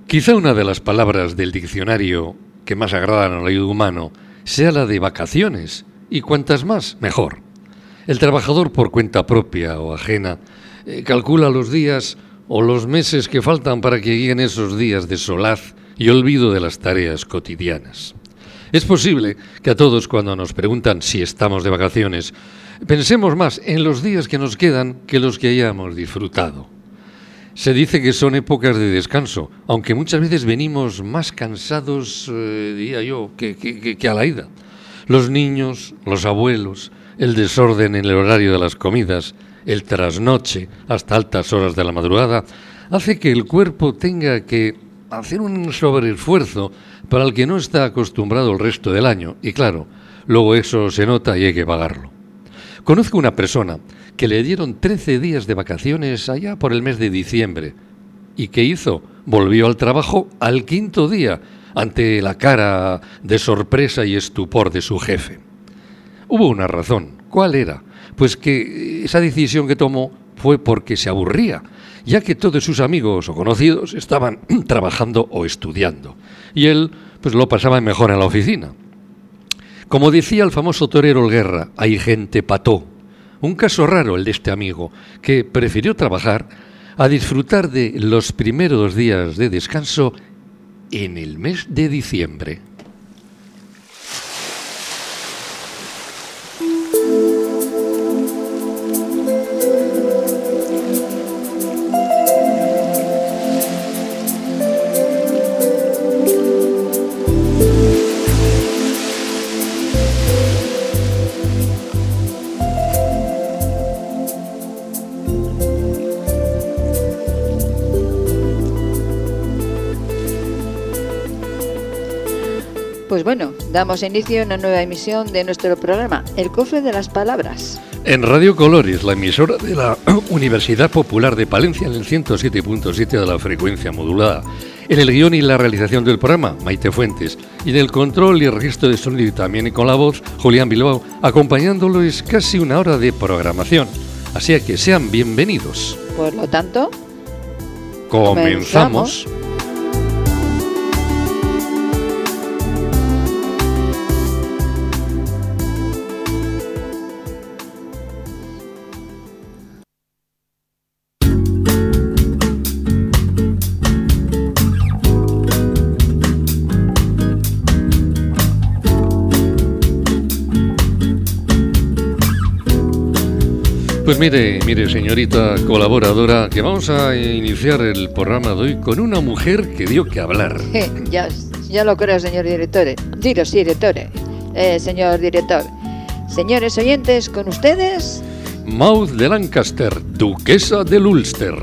Quizá una de las palabras del diccionario que más agradan al oído humano sea la de vacaciones, y cuantas más, mejor. El trabajador por cuenta propia o ajena calcula los días o los meses que faltan para que lleguen esos días de solaz y olvido de las tareas cotidianas. Es posible que a todos, cuando nos preguntan si estamos de vacaciones, pensemos más en los días que nos quedan que los que hayamos disfrutado. Se dice que son épocas de descanso, aunque muchas veces venimos más cansados, diría yo, que a la ida. Los niños, los abuelos, el desorden en el horario de las comidas, el trasnoche hasta altas horas de la madrugada, hace que el cuerpo tenga que hacer un sobreesfuerzo para el que no está acostumbrado el resto del año. Y claro, luego eso se nota y hay que pagarlo. Conozco una persona que le dieron 13 días de vacaciones allá por el mes de diciembre. ¿Y qué hizo? Volvió al trabajo al 5º día, ante la cara de sorpresa y estupor de su jefe. Hubo una razón. ¿Cuál era? Pues que esa decisión que tomó fue porque se aburría, ya que todos sus amigos o conocidos estaban trabajando o estudiando. Y él, pues lo pasaba mejor en la oficina. Como decía el famoso torero Guerra, hay gente pató. Un caso raro el de este amigo, que prefirió trabajar a disfrutar de los primeros días de descanso en el mes de diciembre. Pues bueno, damos inicio a una nueva emisión de nuestro programa, El Cofre de las Palabras. En Radio Colores, la emisora de la Universidad Popular de Palencia, en el 107.7 de la frecuencia modulada. En el guión y la realización del programa, Maite Fuentes. Y en el control y registro de sonido y también con la voz, Julián Bilbao, acompañándolo es casi una hora de programación. Así que sean bienvenidos. Por lo tanto, comenzamos. Pues mire, señorita colaboradora, que vamos a iniciar el programa de hoy con una mujer que dio que hablar. Ya lo creo, señor director. Señor director. Señores oyentes, con ustedes... Maud de Lancaster, duquesa del Ulster.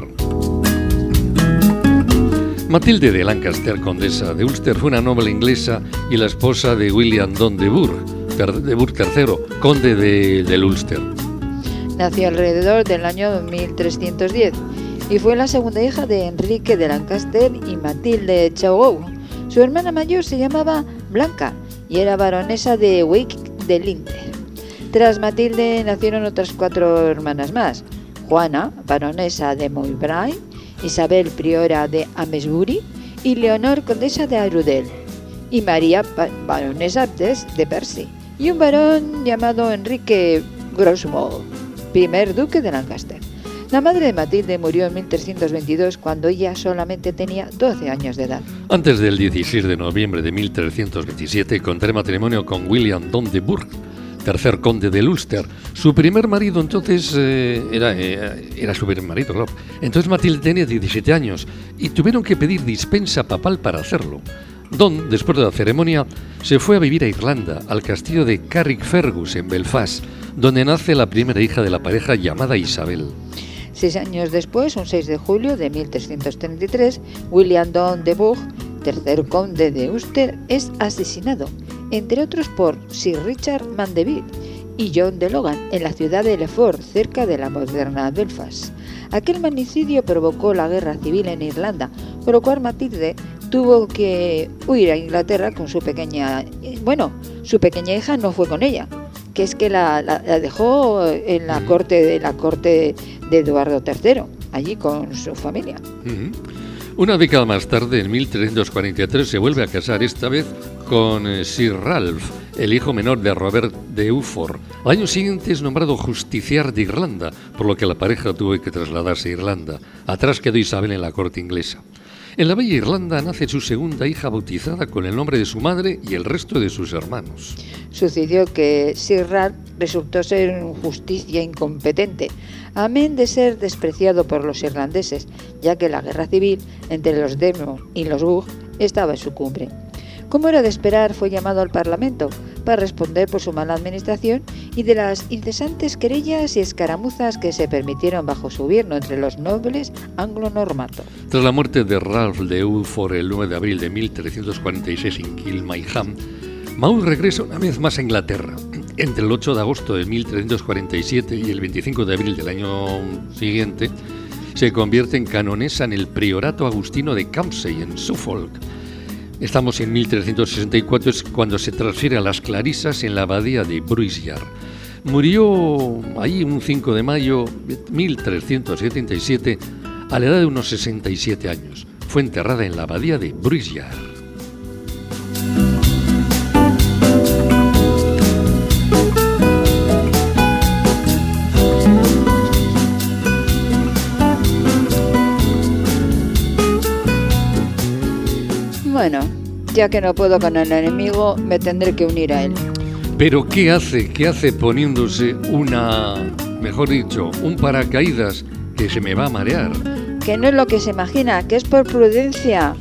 Matilde de Lancaster, condesa de Ulster, fue una noble inglesa y la esposa de William Don de Burgh III, conde del Ulster. Nació alrededor del año 1310 y fue la segunda hija de Enrique de Lancaster y Matilde de Chaugou. Su hermana mayor se llamaba Blanca y era baronesa de Wake de Linter. Tras Matilde nacieron otras 4 hermanas más: Juana, baronesa de Moybray, Isabel, priora de Amesbury, y Leonor, condesa de Arundel, y María, baronesa de Percy, y un varón llamado Enrique Grosmont, primer duque de Lancaster. La madre de Matilde murió en 1322 cuando ella solamente tenía 12 años de edad. Antes del 16 de noviembre de 1327 contrae matrimonio con William Don de Burgh, tercer conde del Ulster. Su primer marido entonces era su primer marido, claro. Entonces Matilde tenía 17 años y tuvieron que pedir dispensa papal para hacerlo. Don, después de la ceremonia, se fue a vivir a Irlanda, al castillo de Carrickfergus en Belfast, donde nace la primera hija de la pareja llamada Isabel. 6 años después, un 6 de julio de 1333, William Don de Burgh, tercer conde de Ulster, es asesinado, entre otros por Sir Richard Mandeville y John de Logan, en la ciudad de Lefort, cerca de la moderna Belfast. Aquel magnicidio provocó la guerra civil en Irlanda, por lo cual Matilde tuvo que huir a Inglaterra con su pequeña... Bueno, su pequeña hija no fue con ella, que es que la dejó en la corte de Eduardo III, allí con su familia. Una década más tarde, en 1343, se vuelve a casar, esta vez con Sir Ralph, el hijo menor de Robert de Beaufort. Al año siguiente es nombrado justiciar de Irlanda, por lo que la pareja tuvo que trasladarse a Irlanda. Atrás quedó Isabel en la corte inglesa. En la bella Irlanda nace su segunda hija bautizada con el nombre de su madre y el resto de sus hermanos. Sucedió que Sir Ralph resultó ser un justicia incompetente, amén de ser despreciado por los irlandeses, ya que la guerra civil entre los Demon y los Bugh estaba en su cumbre. Como era de esperar, fue llamado al Parlamento para responder por su mala administración y de las incesantes querellas y escaramuzas que se permitieron bajo su gobierno entre los nobles anglo-normandos. Tras la muerte de Ralph de Beaufort el 9 de abril de 1346 en Kilmainham, Maud regresa una vez más a Inglaterra. Entre el 8 de agosto de 1347 y el 25 de abril del año siguiente, se convierte en canonesa en el priorato agustino de Campsey, en Suffolk. Estamos en 1364, es cuando se transfiere a las Clarisas en la abadía de Bruce Yard. Murió ahí un 5 de mayo de 1377 a la edad de unos 67 años. Fue enterrada en la abadía de Bruce Yard. Bueno, ya que no puedo con el enemigo, me tendré que unir a él. Pero ¿qué hace poniéndose un paracaídas que se me va a marear? Que no es lo que se imagina, que es por prudencia.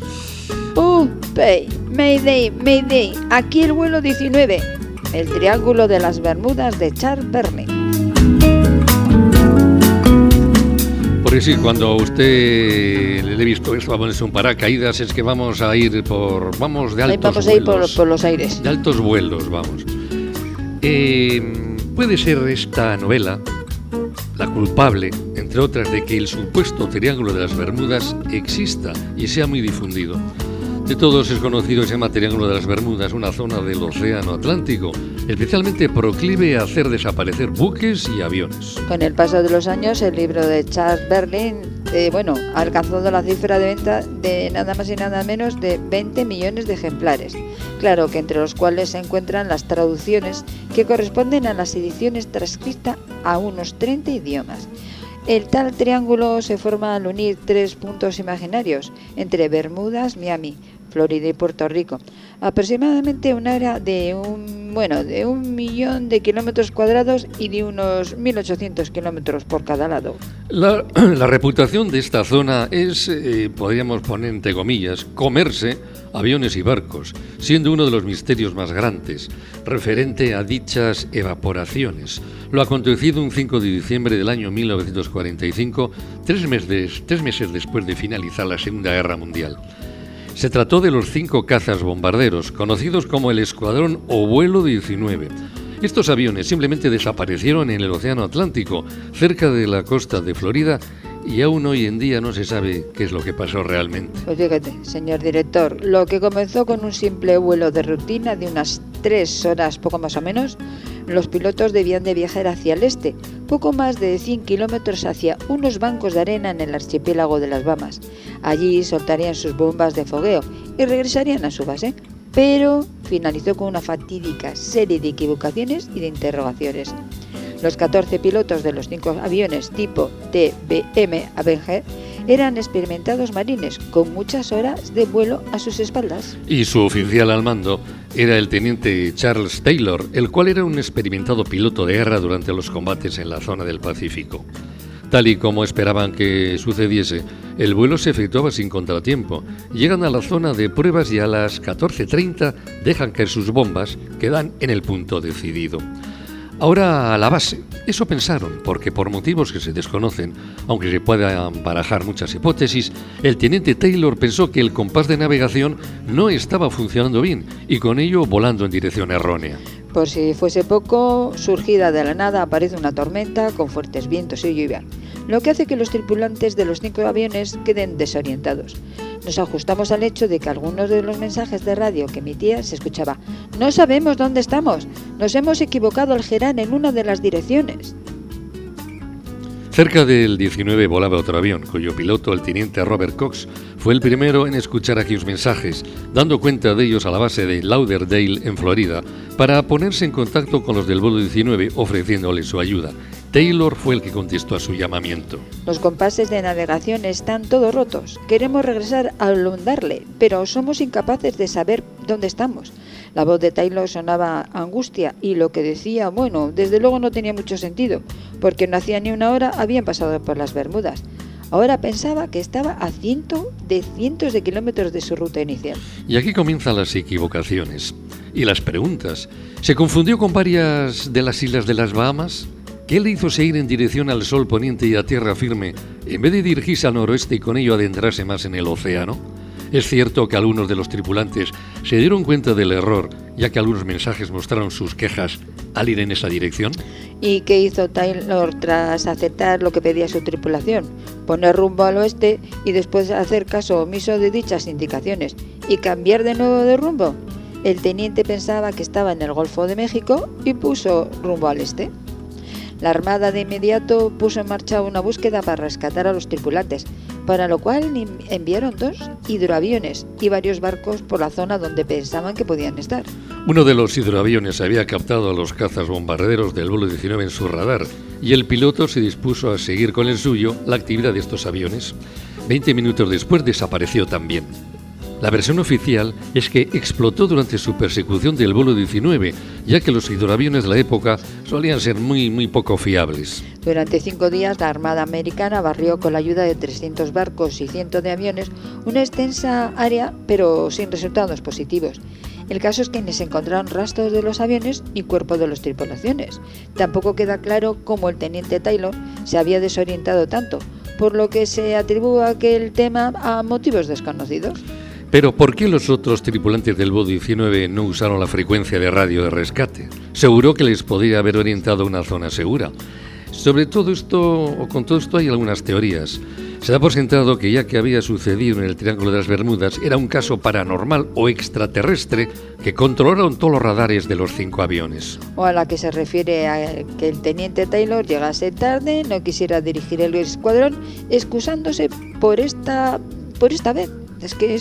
Mayday, aquí el vuelo 19, el Triángulo de las Bermudas de Charles Verne. Porque sí, cuando a usted le he visto esto, va a ponerse un paracaídas, es que vamos a ir por de altos vuelos. Vamos a ir por los aires. De altos vuelos, vamos. Puede ser esta novela la culpable, entre otras, de que el supuesto Triángulo de las Bermudas exista y sea muy difundido. De todos es conocido, se llama Triángulo de las Bermudas, una zona del Océano Atlántico, especialmente proclive a hacer desaparecer buques y aviones. Con el paso de los años, el libro de Charles Verne, ha alcanzado la cifra de venta de nada más y nada menos de 20 millones de ejemplares. Claro que entre los cuales se encuentran las traducciones que corresponden a las ediciones transcritas a unos 30 idiomas. El tal triángulo se forma al unir 3 puntos imaginarios entre Bermudas, Miami, Florida y Puerto Rico, aproximadamente un área de un millón de kilómetros cuadrados y de unos 1.800 kilómetros por cada lado. La reputación de esta zona es, podríamos poner entre comillas, comerse aviones y barcos, siendo uno de los misterios más grandes, referente a dichas evaporaciones. Lo acontecido un 5 de diciembre del año 1945, tres meses después de finalizar la Segunda Guerra Mundial. Se trató de los 5 cazas bombarderos, conocidos como el Escuadrón o Vuelo 19. Estos aviones simplemente desaparecieron en el Océano Atlántico, cerca de la costa de Florida, y aún hoy en día no se sabe qué es lo que pasó realmente. Pues fíjate, señor director, lo que comenzó con un simple vuelo de rutina de unas 3 horas, poco más o menos, los pilotos debían de viajar hacia el este, poco más de 100 kilómetros hacia unos bancos de arena en el archipiélago de las Bahamas. Allí soltarían sus bombas de fogueo y regresarían a su base. Pero finalizó con una fatídica serie de equivocaciones y de interrogaciones. Los 14 pilotos de los 5 aviones tipo TBM Avenger eran experimentados marines con muchas horas de vuelo a sus espaldas. Y su oficial al mando era el teniente Charles Taylor, el cual era un experimentado piloto de guerra durante los combates en la zona del Pacífico. Tal y como esperaban que sucediese, el vuelo se efectuaba sin contratiempo. Llegan a la zona de pruebas y a las 14:30 dejan caer sus bombas, que dan en el punto decidido. Ahora a la base. Eso pensaron, porque por motivos que se desconocen, aunque se puedan barajar muchas hipótesis, el teniente Taylor pensó que el compás de navegación no estaba funcionando bien y con ello volando en dirección errónea. Por si fuese poco, surgida de la nada aparece una tormenta con fuertes vientos y lluvia, lo que hace que los tripulantes de los 5 aviones queden desorientados. Nos ajustamos al hecho de que algunos de los mensajes de radio que emitía se escuchaba: «No sabemos dónde estamos, nos hemos equivocado al girar en una de las direcciones». Cerca del 19 volaba otro avión, cuyo piloto, el teniente Robert Cox, fue el primero en escuchar aquellos mensajes, dando cuenta de ellos a la base de Lauderdale, en Florida, para ponerse en contacto con los del vuelo 19, ofreciéndoles su ayuda. Taylor fue el que contestó a su llamamiento. Los compases de navegación están todos rotos. Queremos regresar a Lundarle, pero somos incapaces de saber dónde estamos. La voz de Taylor sonaba angustia y lo que decía, bueno, desde luego no tenía mucho sentido, porque no hacía ni una hora habían pasado por las Bermudas. Ahora pensaba que estaba a cientos de kilómetros de su ruta inicial. Y aquí comienzan las equivocaciones y las preguntas. ¿Se confundió con varias de las islas de las Bahamas? ¿Qué le hizo seguir en dirección al sol poniente y a tierra firme, en vez de dirigirse al noroeste y con ello adentrarse más en el océano? Es cierto que algunos de los tripulantes se dieron cuenta del error, ya que algunos mensajes mostraron sus quejas al ir en esa dirección. ¿Y qué hizo Taylor tras aceptar lo que pedía su tripulación? Poner rumbo al oeste y después hacer caso omiso de dichas indicaciones y cambiar de nuevo de rumbo. El teniente pensaba que estaba en el Golfo de México y puso rumbo al este. La Armada de inmediato puso en marcha una búsqueda para rescatar a los tripulantes, para lo cual enviaron 2 hidroaviones y varios barcos por la zona donde pensaban que podían estar. Uno de los hidroaviones había captado a los cazas bombarderos del vuelo 19 en su radar y el piloto se dispuso a seguir con el suyo la actividad de estos aviones. 20 minutos después desapareció también. La versión oficial es que explotó durante su persecución del vuelo 19, ya que los hidroaviones de la época solían ser muy poco fiables. Durante 5 días, la Armada americana barrió con la ayuda de 300 barcos y cientos de aviones una extensa área, pero sin resultados positivos. El caso es que ni se encontraron rastros de los aviones ni cuerpos de las tripulaciones. Tampoco queda claro cómo el teniente Taylor se había desorientado tanto, por lo que se atribuye aquel tema a motivos desconocidos. Pero ¿por qué los otros tripulantes del vuelo 19 no usaron la frecuencia de radio de rescate? Seguro que les podría haber orientado a una zona segura. Sobre todo esto, o con todo esto, hay algunas teorías. Se da por sentado que ya que había sucedido en el Triángulo de las Bermudas, era un caso paranormal o extraterrestre que controlaron todos los radares de los 5 aviones. O a la que se refiere a que el teniente Taylor llegase tarde, no quisiera dirigir el escuadrón, excusándose por esta vez. Es que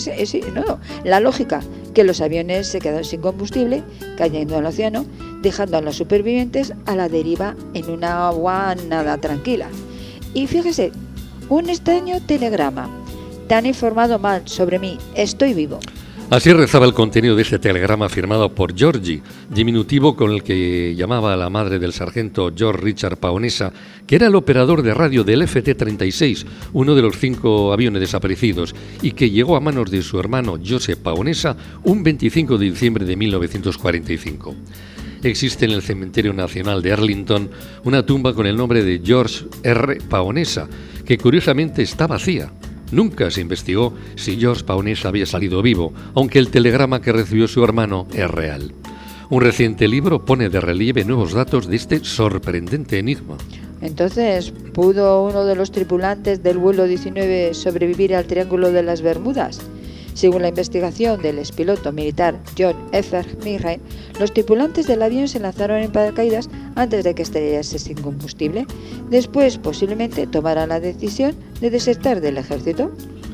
la lógica, que los aviones se quedaron sin combustible, cayendo al océano, dejando a los supervivientes a la deriva en una agua nada tranquila. Y fíjese, un extraño telegrama. Te han informado mal sobre mí, estoy vivo. Así rezaba el contenido de este telegrama firmado por Georgie, diminutivo con el que llamaba a la madre del sargento George Richard Paonessa, que era el operador de radio del FT-36, uno de los 5 aviones desaparecidos, y que llegó a manos de su hermano Joseph Paonessa un 25 de diciembre de 1945. Existe en el Cementerio Nacional de Arlington una tumba con el nombre de George R. Paonessa, que curiosamente está vacía. Nunca se investigó si George Paonessa había salido vivo, aunque el telegrama que recibió su hermano es real. Un reciente libro pone de relieve nuevos datos de este sorprendente enigma. Entonces, ¿pudo uno de los tripulantes del vuelo 19 sobrevivir al Triángulo de las Bermudas? Según la investigación del expiloto militar John F. Mirren, los tripulantes del avión se lanzaron en paracaídas antes de que estrellase sin combustible. Después, posiblemente, tomaran la decisión de desertar del ejército.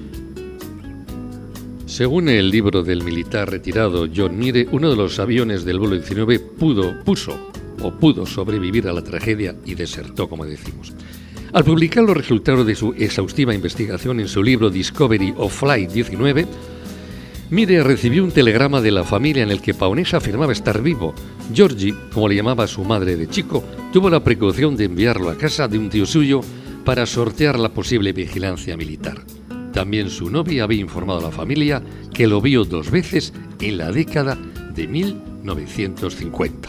Según el libro del militar retirado John Mire, uno de los aviones del vuelo 19 pudo sobrevivir a la tragedia y desertó, como decimos. Al publicar los resultados de su exhaustiva investigación en su libro Discovery of Flight 19, Mire recibió un telegrama de la familia en el que Paonessa afirmaba estar vivo. Georgie, como le llamaba su madre de chico, tuvo la precaución de enviarlo a casa de un tío suyo para sortear la posible vigilancia militar. También su novia había informado a la familia que lo vio 2 veces en la década de 1950.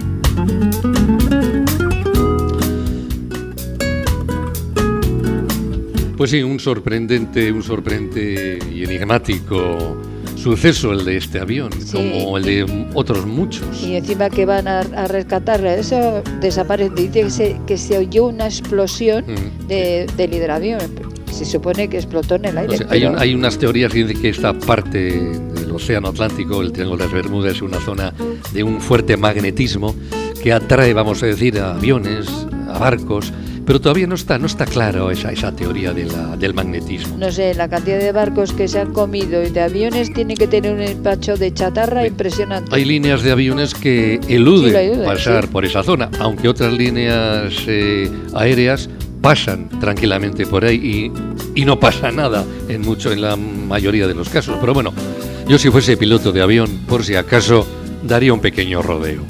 Pues sí, un sorprendente y enigmático suceso el de este avión, sí, como el de otros muchos. Y encima que van a rescatarlo, eso desaparece. Dice que se oyó una explosión del hidroavión. Se supone que explotó en el aire. O sea, hay unas teorías que dicen que esta parte del océano Atlántico, el Triángulo de las Bermudas, es una zona de un fuerte magnetismo que atrae, vamos a decir, a aviones, a barcos, pero todavía no está claro esa teoría del magnetismo. No sé, la cantidad de barcos que se han comido y de aviones tiene que tener un empacho de chatarra impresionante. Hay líneas de aviones que eluden pasar sí. por esa zona, aunque otras líneas aéreas pasan tranquilamente por ahí y no pasa nada en la mayoría de los casos. Pero bueno, yo si fuese piloto de avión, por si acaso, daría un pequeño rodeo.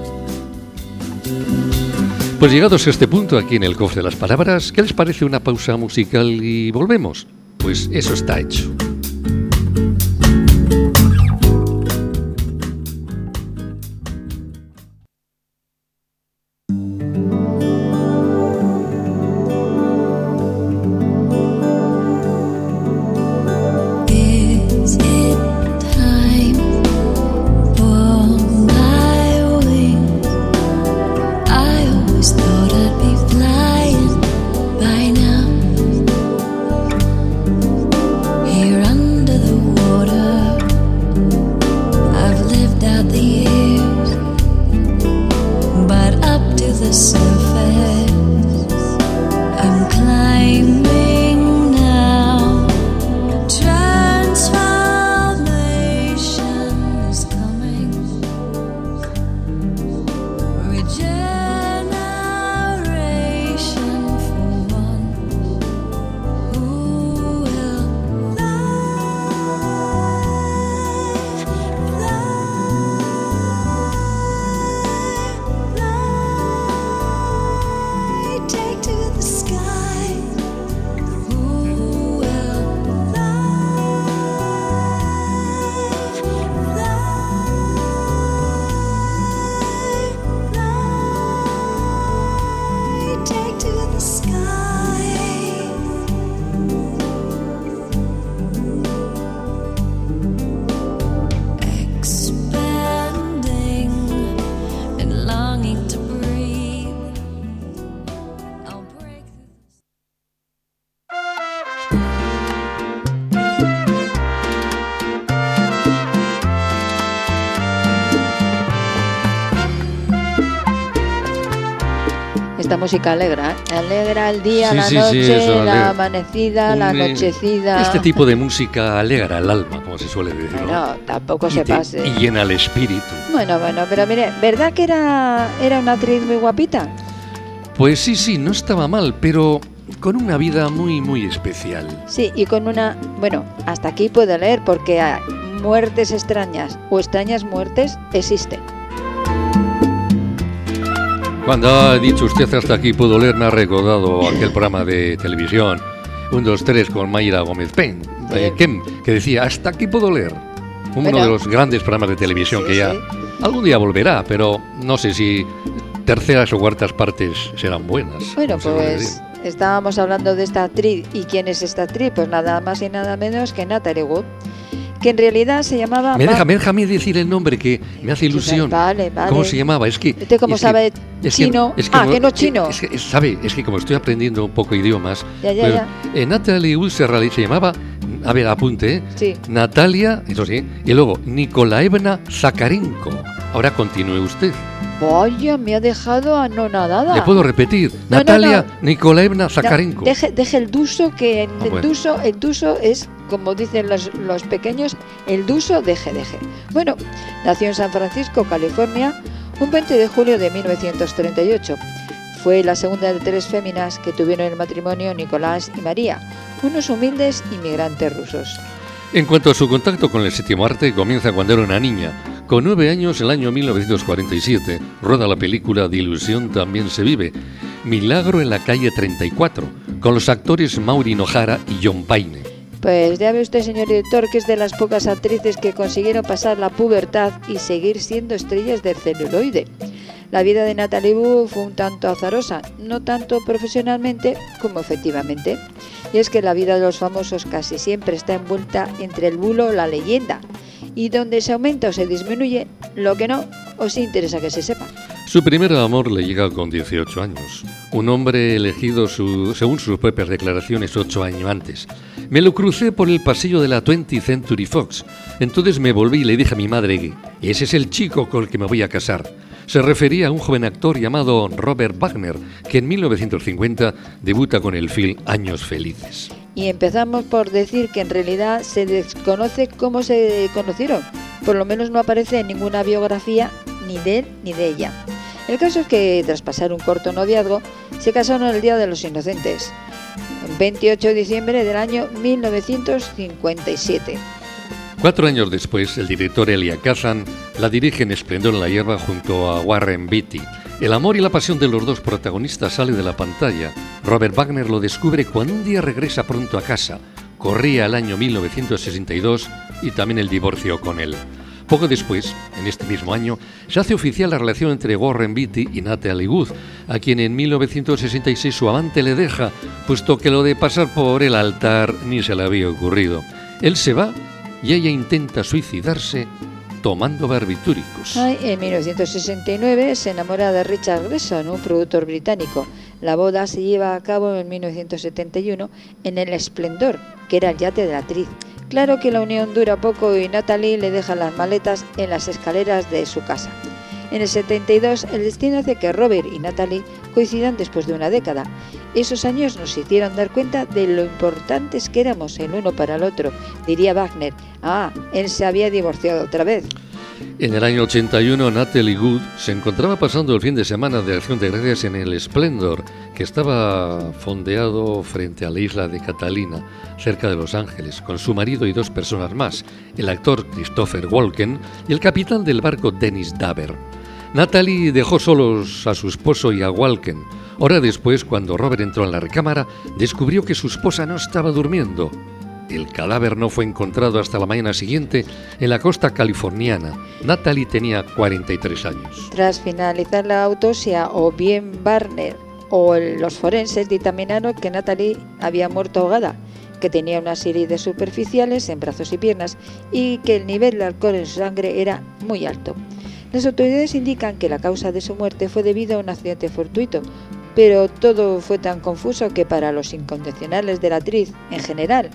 Pues llegados a este punto aquí en el Cofre de las Palabras, ¿qué les parece una pausa musical y volvemos? Pues eso está hecho. Esta música alegra el día, la noche, eso, la amanecida, la anochecida. Este tipo de música alegra el alma, como se suele decir. Bueno, tampoco se pase. Y llena el espíritu. Bueno, pero mire, ¿verdad que era una actriz muy guapita? Pues sí, no estaba mal, pero con una vida muy, muy especial. Sí, y con una... Bueno, hasta aquí puedo leer porque muertes extrañas o extrañas muertes existen. Cuando ha dicho usted hasta aquí puedo leer, me ha recordado aquel programa de televisión 1, 2, 3 con Mayra Gómez Pen, que decía hasta aquí puedo leer. Uno de los grandes programas de televisión que ya algún día volverá, pero no sé si terceras o cuartas partes serán buenas. Bueno, pues estábamos hablando de esta actriz. ¿Y quién es esta actriz? Pues nada más y nada menos que Natalie Wood, que en realidad se llamaba... Déjame decir el nombre, que me hace ilusión. Vale. ¿Cómo se llamaba? Es que... ¿Usted cómo sabe chino? Que no es chino. Es que como estoy aprendiendo un poco idiomas... Ya. Natalie Wood se llamaba... A ver, apunte, Sí. Natalia, eso sí, y luego Nikolaevna Zakarenko. Ahora continúe usted. Vaya, me ha dejado anonadada. ¿Le puedo repetir? No, Natalia Nikolaevna Zakarenko. Deje el duso, que bueno. el duso es, como dicen los pequeños, el duso deje. Bueno, nació en San Francisco, California, un 20 de julio de 1938. Fue la segunda de 3 féminas que tuvieron el matrimonio Nicolás y María, unos humildes inmigrantes rusos. En cuanto a su contacto con el séptimo arte, comienza cuando era una niña. Con 9 años, el año 1947, roda la película De ilusión también se vive, Milagro en la calle 34, con los actores Maureen O'Hara y John Payne. Pues ya ve usted, señor director, que es de las pocas actrices que consiguieron pasar la pubertad y seguir siendo estrellas del celuloide. La vida de Natalie Wood fue un tanto azarosa, no tanto profesionalmente como efectivamente. Y es que la vida de los famosos casi siempre está envuelta entre el bulo o la leyenda, y donde se aumenta o se disminuye, lo que no os interesa que se sepa. Su primer amor le llega con 18 años, un hombre elegido según sus propias declaraciones 8 años antes. Me lo crucé por el pasillo de la 20th Century Fox, entonces me volví y le dije a mi madre que ese es el chico con el que me voy a casar. Se refería a un joven actor llamado Robert Wagner, que en 1950 debuta con el film Años Felices. Y empezamos por decir que en realidad se desconoce cómo se conocieron. Por lo menos no aparece en ninguna biografía ni de él ni de ella. El caso es que, tras pasar un corto noviazgo, se casaron el Día de los Inocentes, el 28 de diciembre del año 1957. 4 años después, el director Elia Kazan la dirige en Esplendor en la hierba junto a Warren Beatty. El amor y la pasión de los dos protagonistas sale de la pantalla. Robert Wagner lo descubre cuando un día regresa pronto a casa. Corría el año 1962 y también el divorcio con él. Poco después, en este mismo año, se hace oficial la relación entre Warren Beatty y Natalie Wood, a quien en 1966 su amante le deja, puesto que lo de pasar por el altar ni se le había ocurrido. Él se va y ella intenta suicidarse tomando barbitúricos. En 1969 se enamora de Richard Gresson, un productor británico. La boda se lleva a cabo en 1971 en el Esplendor, que era el yate de la actriz. Claro que la unión dura poco y Natalie le deja las maletas en las escaleras de su casa. En el 72 el destino hace que Robert y Natalie coincidan después de una década. Esos años nos hicieron dar cuenta de lo importantes que éramos el uno para el otro. Diría Wagner, él se había divorciado otra vez. En el año 81, Natalie Wood se encontraba pasando el fin de semana de Acción de Gracias en el Splendor, que estaba fondeado frente a la isla de Catalina, cerca de Los Ángeles, con su marido y 2 personas más, el actor Christopher Walken y el capitán del barco Dennis Daver. Natalie dejó solos a su esposo y a Walken. Hora después, cuando Robert entró en la recámara, descubrió que su esposa no estaba durmiendo. El cadáver no fue encontrado hasta la mañana siguiente en la costa californiana. Natalie tenía 43 años. Tras finalizar la autopsia, o bien Wagner o los forenses dictaminaron que Natalie había muerto ahogada, que tenía una serie de superficiales en brazos y piernas y que el nivel de alcohol en su sangre era muy alto. Las autoridades indican que la causa de su muerte fue debido a un accidente fortuito, pero todo fue tan confuso que para los incondicionales de la actriz en general,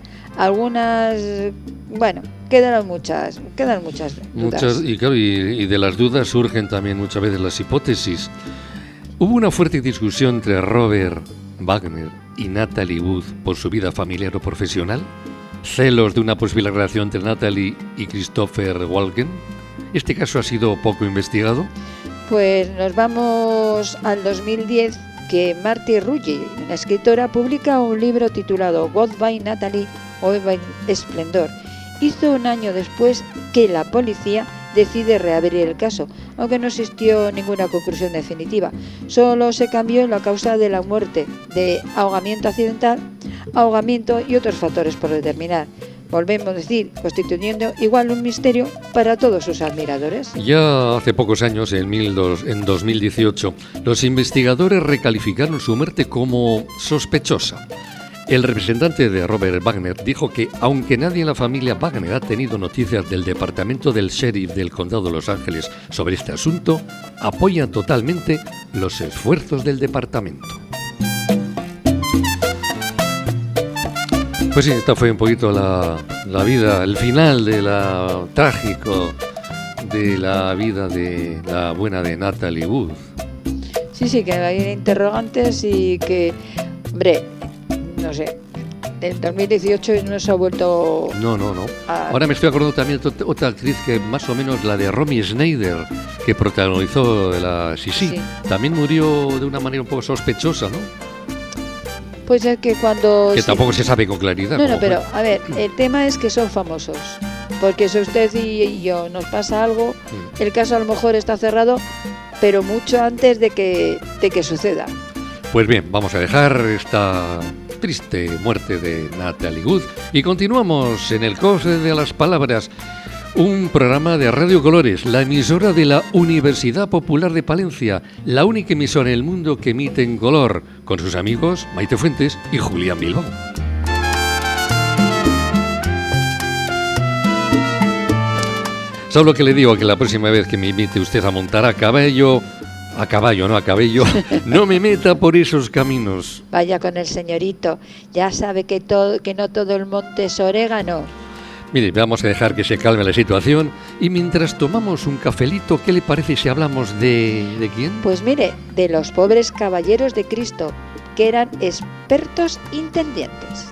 quedaron muchas dudas. Y de las dudas surgen también muchas veces las hipótesis. Hubo una fuerte discusión entre Robert Wagner y Natalie Wood por su vida familiar o profesional. ¿Celos de una posible relación entre Natalie y Christopher Walken? ¿Este caso ha sido poco investigado? Pues nos vamos al 2010, que Marty Ruggie, una escritora, publica un libro titulado Goodbye Natalie o Esplendor. Hizo un año después que la policía decide reabrir el caso, aunque no existió ninguna conclusión definitiva. Solo se cambió la causa de la muerte de ahogamiento accidental, ahogamiento y otros factores por determinar. Volvemos a decir, constituyendo igual un misterio para todos sus admiradores. Ya hace pocos años, en 2018, los investigadores recalificaron su muerte como sospechosa. El representante de Robert Wagner dijo que, aunque nadie en la familia Wagner ha tenido noticias del departamento del sheriff del condado de Los Ángeles sobre este asunto, apoyan totalmente los esfuerzos del departamento. Pues sí, esta fue un poquito la vida, el final de la trágico de la vida de la buena de Natalie Wood. Sí, que hay interrogantes y que, hombre, no sé, del 2018 no se ha vuelto... No. Ahora me estoy acordando también de otra actriz que más o menos, la de Romy Schneider, que protagonizó la Sisi. También murió de una manera un poco sospechosa, ¿no? Pues es que cuando... Que tampoco se sabe con claridad. No, pero a ver, el tema es que son famosos. Porque si usted y yo nos pasa algo, el caso a lo mejor está cerrado, pero mucho antes de que suceda. Pues bien, vamos a dejar esta triste muerte de Natalie Wood y continuamos en el cofre de las palabras, un programa de Radio Colores, la emisora de la Universidad Popular de Palencia, la única emisora en el mundo que emite en color, con sus amigos Maite Fuentes y Julián Bilbao. ¿Sabe lo que le digo? Que la próxima vez que me invite usted a montar a cabello, no me meta por esos caminos. Vaya con el señorito, ya sabe que no todo el monte es orégano. Mire, vamos a dejar que se calme la situación y mientras tomamos un cafelito, ¿qué le parece si hablamos de quién? Pues mire, de los pobres caballeros de Cristo, que eran expertos intendentes.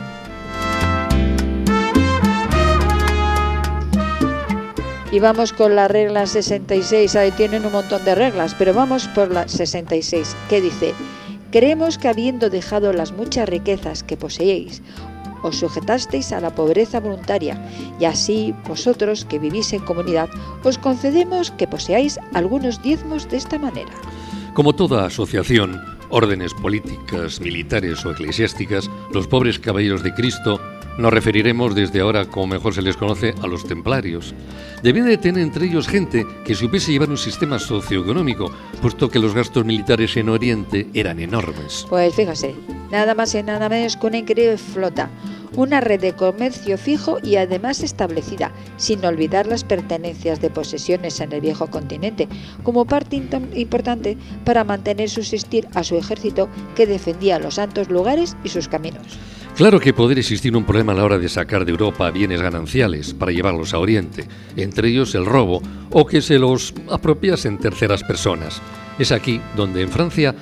Y vamos con la regla 66, ahí tienen un montón de reglas, pero vamos por la 66, que dice: creemos que habiendo dejado las muchas riquezas que poseéis, os sujetasteis a la pobreza voluntaria, y así vosotros, que vivís en comunidad, os concedemos que poseáis algunos diezmos de esta manera. Como toda asociación, órdenes políticas, militares o eclesiásticas, los pobres caballeros de Cristo nos referiremos desde ahora, como mejor se les conoce, a los templarios. Debían de tener entre ellos gente que supiese llevar un sistema socioeconómico, puesto que los gastos militares en Oriente eran enormes. Pues fíjese, nada más y nada menos que una increíble flota, una red de comercio fijo y además establecida, sin olvidar las pertenencias de posesiones en el viejo continente, como parte importante para mantener subsistir a su ejército que defendía los santos lugares y sus caminos. Claro que podría existir un problema a la hora de sacar de Europa bienes gananciales para llevarlos a Oriente, entre ellos el robo o que se los apropiasen terceras personas. Es aquí donde en Francia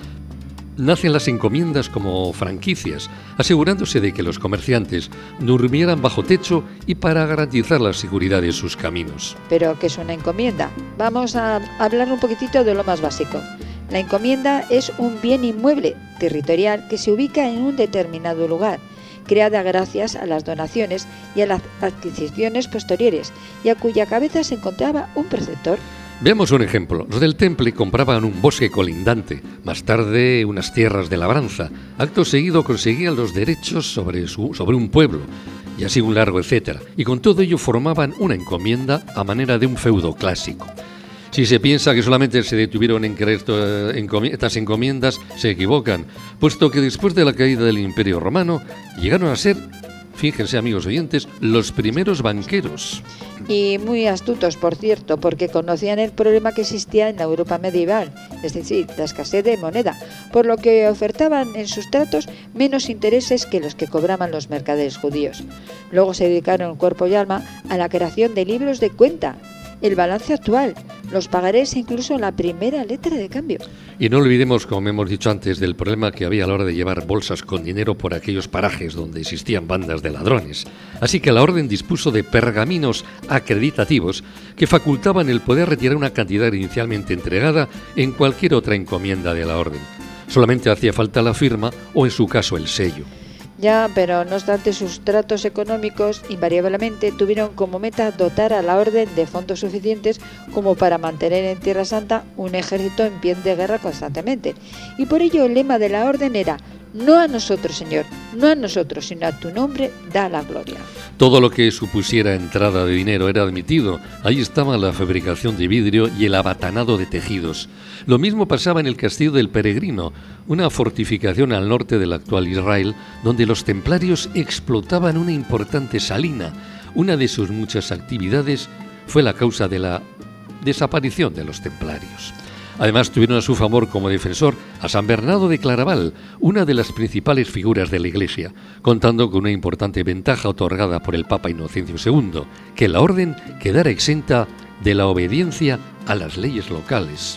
nacen las encomiendas como franquicias, asegurándose de que los comerciantes durmieran bajo techo y para garantizar la seguridad de sus caminos. ¿Pero qué es una encomienda? Vamos a hablar un poquitito de lo más básico. La encomienda es un bien inmueble territorial que se ubica en un determinado lugar, creada gracias a las donaciones y a las adquisiciones posteriores, y a cuya cabeza se encontraba un preceptor. Veamos un ejemplo. Los del Temple compraban un bosque colindante, más tarde unas tierras de labranza. Acto seguido conseguían los derechos sobre un pueblo, y así un largo etcétera. Y con todo ello formaban una encomienda a manera de un feudo clásico. Si se piensa que solamente se detuvieron en crear estas encomiendas, se equivocan, puesto que después de la caída del Imperio Romano llegaron a ser, fíjense amigos oyentes, los primeros banqueros. Y muy astutos, por cierto, porque conocían el problema que existía en la Europa medieval, es decir, la escasez de moneda, por lo que ofertaban en sus tratos menos intereses que los que cobraban los mercaderes judíos. Luego se dedicaron cuerpo y alma a la creación de libros de cuenta, el balance actual, los pagarés e incluso la primera letra de cambio. Y no olvidemos, como hemos dicho antes, del problema que había a la hora de llevar bolsas con dinero por aquellos parajes donde existían bandas de ladrones. Así que la orden dispuso de pergaminos acreditativos que facultaban el poder retirar una cantidad inicialmente entregada en cualquier otra encomienda de la orden. Solamente hacía falta la firma o, en su caso, el sello. Ya, pero no obstante, sus tratos económicos invariablemente tuvieron como meta dotar a la orden de fondos suficientes como para mantener en Tierra Santa un ejército en pie de guerra constantemente. Y por ello el lema de la orden era: no a nosotros, Señor, no a nosotros, sino a tu nombre da la gloria. Todo lo que supusiera entrada de dinero era admitido. Ahí estaba la fabricación de vidrio y el abatanado de tejidos. Lo mismo pasaba en el Castillo del Peregrino, una fortificación al norte del actual Israel, donde los templarios explotaban una importante salina. Una de sus muchas actividades fue la causa de la desaparición de los templarios. Además, tuvieron a su favor como defensor a San Bernardo de Claraval, una de las principales figuras de la Iglesia, contando con una importante ventaja otorgada por el Papa Inocencio II, que la orden quedara exenta de la obediencia a las leyes locales.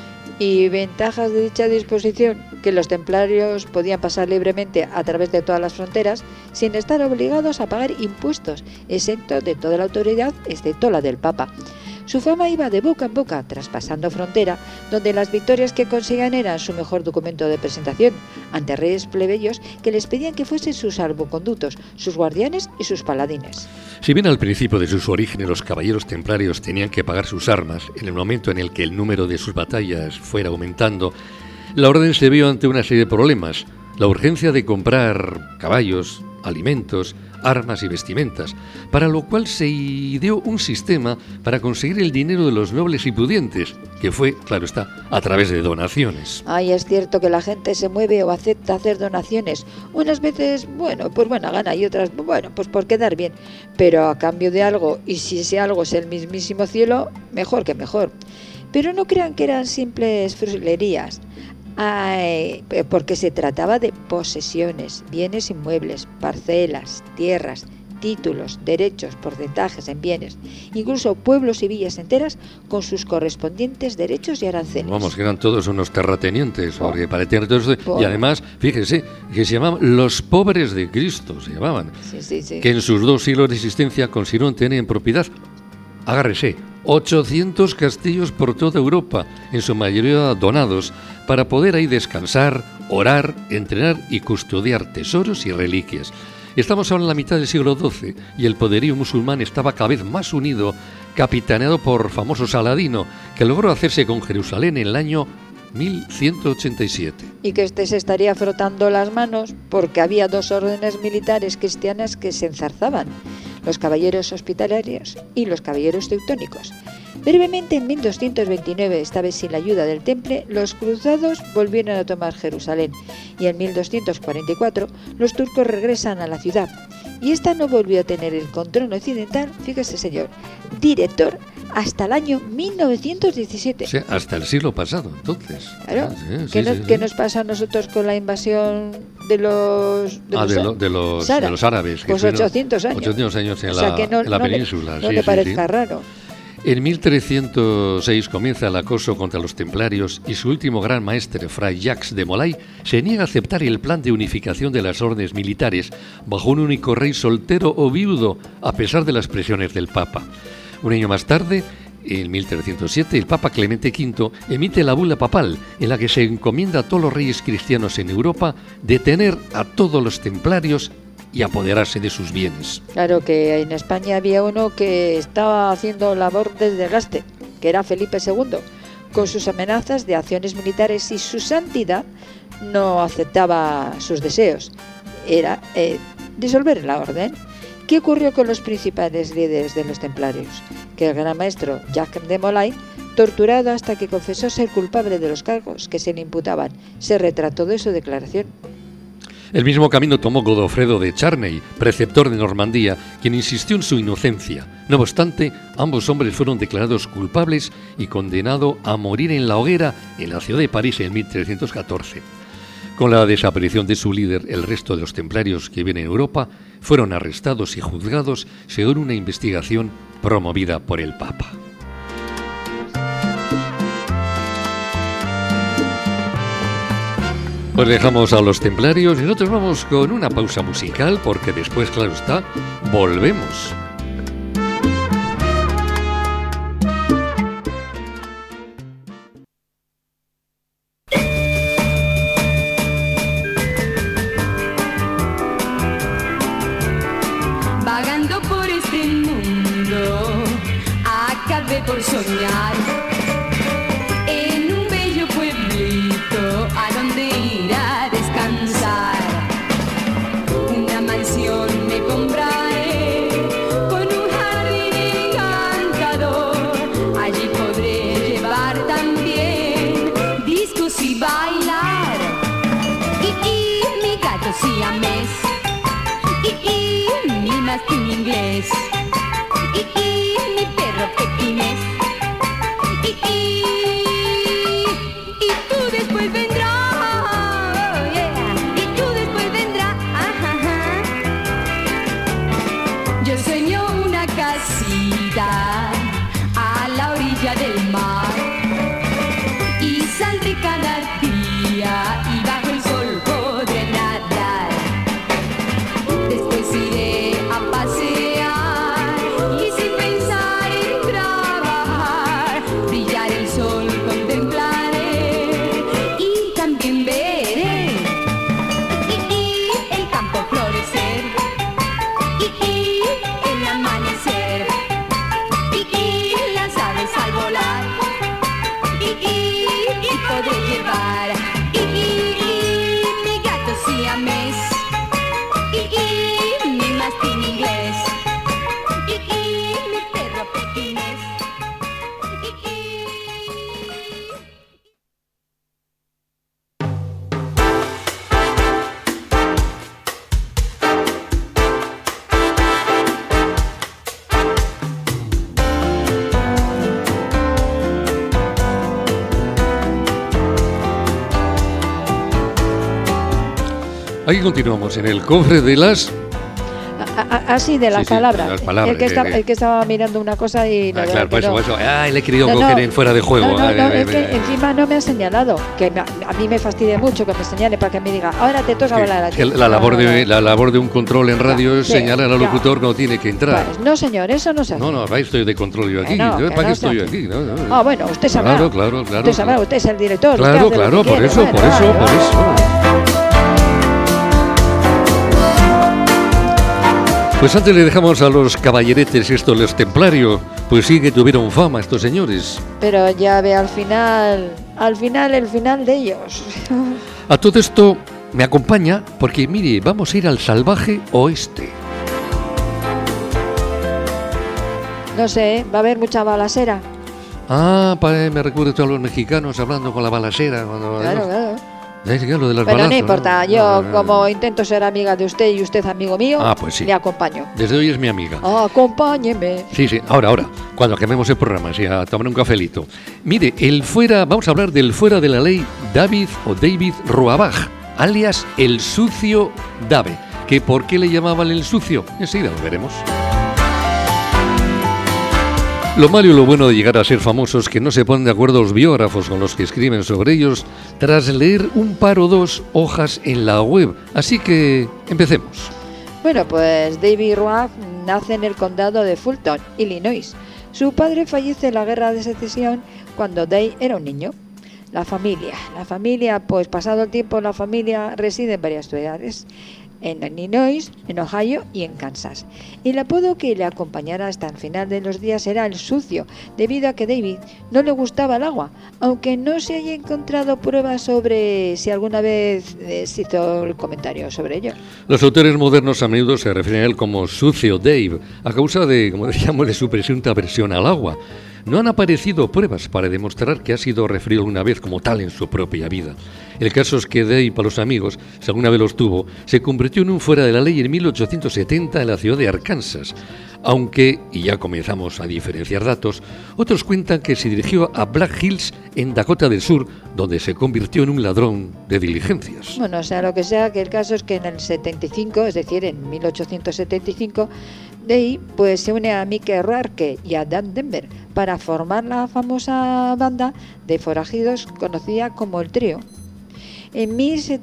Y ventajas de dicha disposición: que los templarios podían pasar libremente a través de todas las fronteras sin estar obligados a pagar impuestos, exento de toda la autoridad, excepto la del Papa. Su fama iba de boca en boca, traspasando frontera, donde las victorias que conseguían eran su mejor documento de presentación ante reyes plebeyos que les pedían que fuesen sus salvoconductos, sus guardianes y sus paladines. Si bien al principio de sus orígenes los caballeros templarios tenían que pagar sus armas, en el momento en el que el número de sus batallas fuera aumentando, la orden se vio ante una serie de problemas: la urgencia de comprar caballos, alimentos, armas y vestimentas, para lo cual se ideó un sistema para conseguir el dinero de los nobles y pudientes, que fue, claro está, a través de donaciones. Ay, es cierto que la gente se mueve o acepta hacer donaciones, unas veces, bueno, pues buena gana, y otras, bueno, pues por quedar bien, pero a cambio de algo, y si ese algo es el mismísimo cielo, mejor que mejor. Pero no crean que eran simples frulerías. Porque se trataba de posesiones, bienes inmuebles, parcelas, tierras, títulos, derechos, porcentajes en bienes, incluso pueblos y villas enteras con sus correspondientes derechos y aranceles. Vamos, que eran todos unos terratenientes, porque para tener todo esto, y además, fíjense, que se llamaban los pobres de Cristo, se llamaban, sí. Que en sus 2 siglos de existencia consiguieron tener en propiedad, agárrese, 800 castillos por toda Europa, en su mayoría donados, para poder ahí descansar, orar, entrenar y custodiar tesoros y reliquias. Estamos ahora en la mitad del siglo XII y el poderío musulmán estaba cada vez más unido, capitaneado por famoso Saladino, que logró hacerse con Jerusalén en el año 1187. Y que se estaría frotando las manos porque había 2 órdenes militares cristianas que se enzarzaban, los caballeros hospitalarios y los caballeros teutónicos. Brevemente, en 1229, esta vez sin la ayuda del Temple, los cruzados volvieron a tomar Jerusalén y en 1244 los turcos regresan a la ciudad y esta no volvió a tener el control occidental, fíjese señor, director hasta el año 1917. O sea, hasta el siglo pasado, entonces. Claro. ¿Qué nos pasa a nosotros con la invasión de los árabes? Pues 800 años. 800 años en la península. No le parezca raro. En 1306 comienza el acoso contra los templarios y su último gran maestre, Fray Jacques de Molay, se niega a aceptar el plan de unificación de las órdenes militares bajo un único rey soltero o viudo, a pesar de las presiones del Papa. Un año más tarde, en 1307, el Papa Clemente V emite la bula papal en la que se encomienda a todos los reyes cristianos en Europa detener a todos los templarios y apoderarse de sus bienes. Claro que en España había uno que estaba haciendo labor de desgaste, que era Felipe II, con sus amenazas de acciones militares, y su santidad no aceptaba sus deseos. Era disolver la orden. ¿Qué ocurrió con los principales líderes de los templarios? Que el gran maestro Jacques de Molay, torturado hasta que confesó ser culpable de los cargos que se le imputaban, se retrató de su declaración. El mismo camino tomó Godofredo de Charney, preceptor de Normandía, quien insistió en su inocencia. No obstante, ambos hombres fueron declarados culpables y condenados a morir en la hoguera en la ciudad de París en 1314. Con la desaparición de su líder, el resto de los templarios que viven en Europa fueron arrestados y juzgados según una investigación promovida por el Papa. Pues dejamos a los templarios y nosotros vamos con una pausa musical porque después, claro está, volvemos. Vagando por este mundo, acabé por soñar en un bello pueblito a donde ir a descansar. Una mansión me compraré con un jardín encantador. Allí podré llevar también discos y bailar. Y mi gato siamés, y mi mastín inglés, y mi perro pequinés, y tú después vendrás, y tú después vendrás. Yo sueño una casita a la orilla del mar y saldré cada día y bajo el sol podré nadar. Después iré a pasear y sin pensar en trabajar, brillar el sol contemplaré y también veré y el campo florecer y el amanecer y las aves al volar y podré llevar y mi gato siamés y mi mastín inglés y mi perro pequinés Aquí continuamos en el cofre de las... Así de las Sí, palabras. las palabras, El que estaba mirando una cosa y la verdad claro, por que eso, no. por eso. Ay, le he querido No, coger no. en fuera de juego. No, Ay, es que encima no me ha señalado. Que a mí me fastidia mucho que me señale para que me diga, ahora te toca hablar a ti. que la labor de un control en radio es Sí, señalar al ya. locutor cuando tiene que entrar. Pues no, señor, eso no se hace. No, para estoy de control yo aquí. Que no, Yo, que ¿para qué no estoy se yo aquí? No. Ah, bueno, usted sabrá. Claro. Usted sabrá, usted es el director. Claro, usted hace lo que por quiere. eso, Bueno, por eso. vale. Pues antes le dejamos a los caballeretes estos, los templarios, pues sí que tuvieron fama estos señores. Pero ya ve el final de ellos. A todo esto me acompaña porque, mire, vamos a ir al salvaje oeste. No sé, va a haber mucha balacera. Me recuerdo a los mexicanos hablando con la balacera. Claro. Lo de las Pero balazos, no importa, yo No. como intento ser amiga de usted y usted amigo mío, Pues sí. le acompaño. Desde hoy es mi amiga. Acompáñeme. Sí, ahora, cuando acabemos el programa, sí, a tomar un cafelito. Mire, vamos a hablar del fuera de la ley David Roabach, alias el sucio Dave. ¿Que por qué le llamaban el sucio? Enseguida lo veremos. Lo malo y lo bueno de llegar a ser famosos es que no se ponen de acuerdo los biógrafos con los que escriben sobre ellos tras leer un par o dos hojas en la web. Así que empecemos. Bueno, pues David Roabach nace en el condado de Fulton, Illinois. Su padre fallece en la guerra de secesión cuando Dave era un niño. La familia, pues pasado el tiempo, la familia reside en varias ciudades. En Illinois, en Ohio y en Kansas. El apodo que le acompañará hasta el final de los días era el sucio, debido a que David no le gustaba el agua, aunque no se haya encontrado pruebas sobre si alguna vez se hizo el comentario sobre ello. Los autores modernos a menudo se refieren a él como sucio Dave, a causa de, como decíamos, de su presunta aversión al agua. No han aparecido pruebas para demostrar que ha sido referido alguna vez como tal en su propia vida. El caso es que Dave, para los amigos, si alguna vez los tuvo, se convirtió en un fuera de la ley en 1870 en la ciudad de Arkansas. Aunque, y ya comenzamos a diferenciar datos, otros cuentan que se dirigió a Black Hills, en Dakota del Sur, donde se convirtió en un ladrón de diligencias. Bueno, sea lo que sea, que el caso es que en el 75, es decir, en 1875, Dave pues se une a Mickey Rourke y a Dan Denver para formar la famosa banda de forajidos conocida como el Trío. En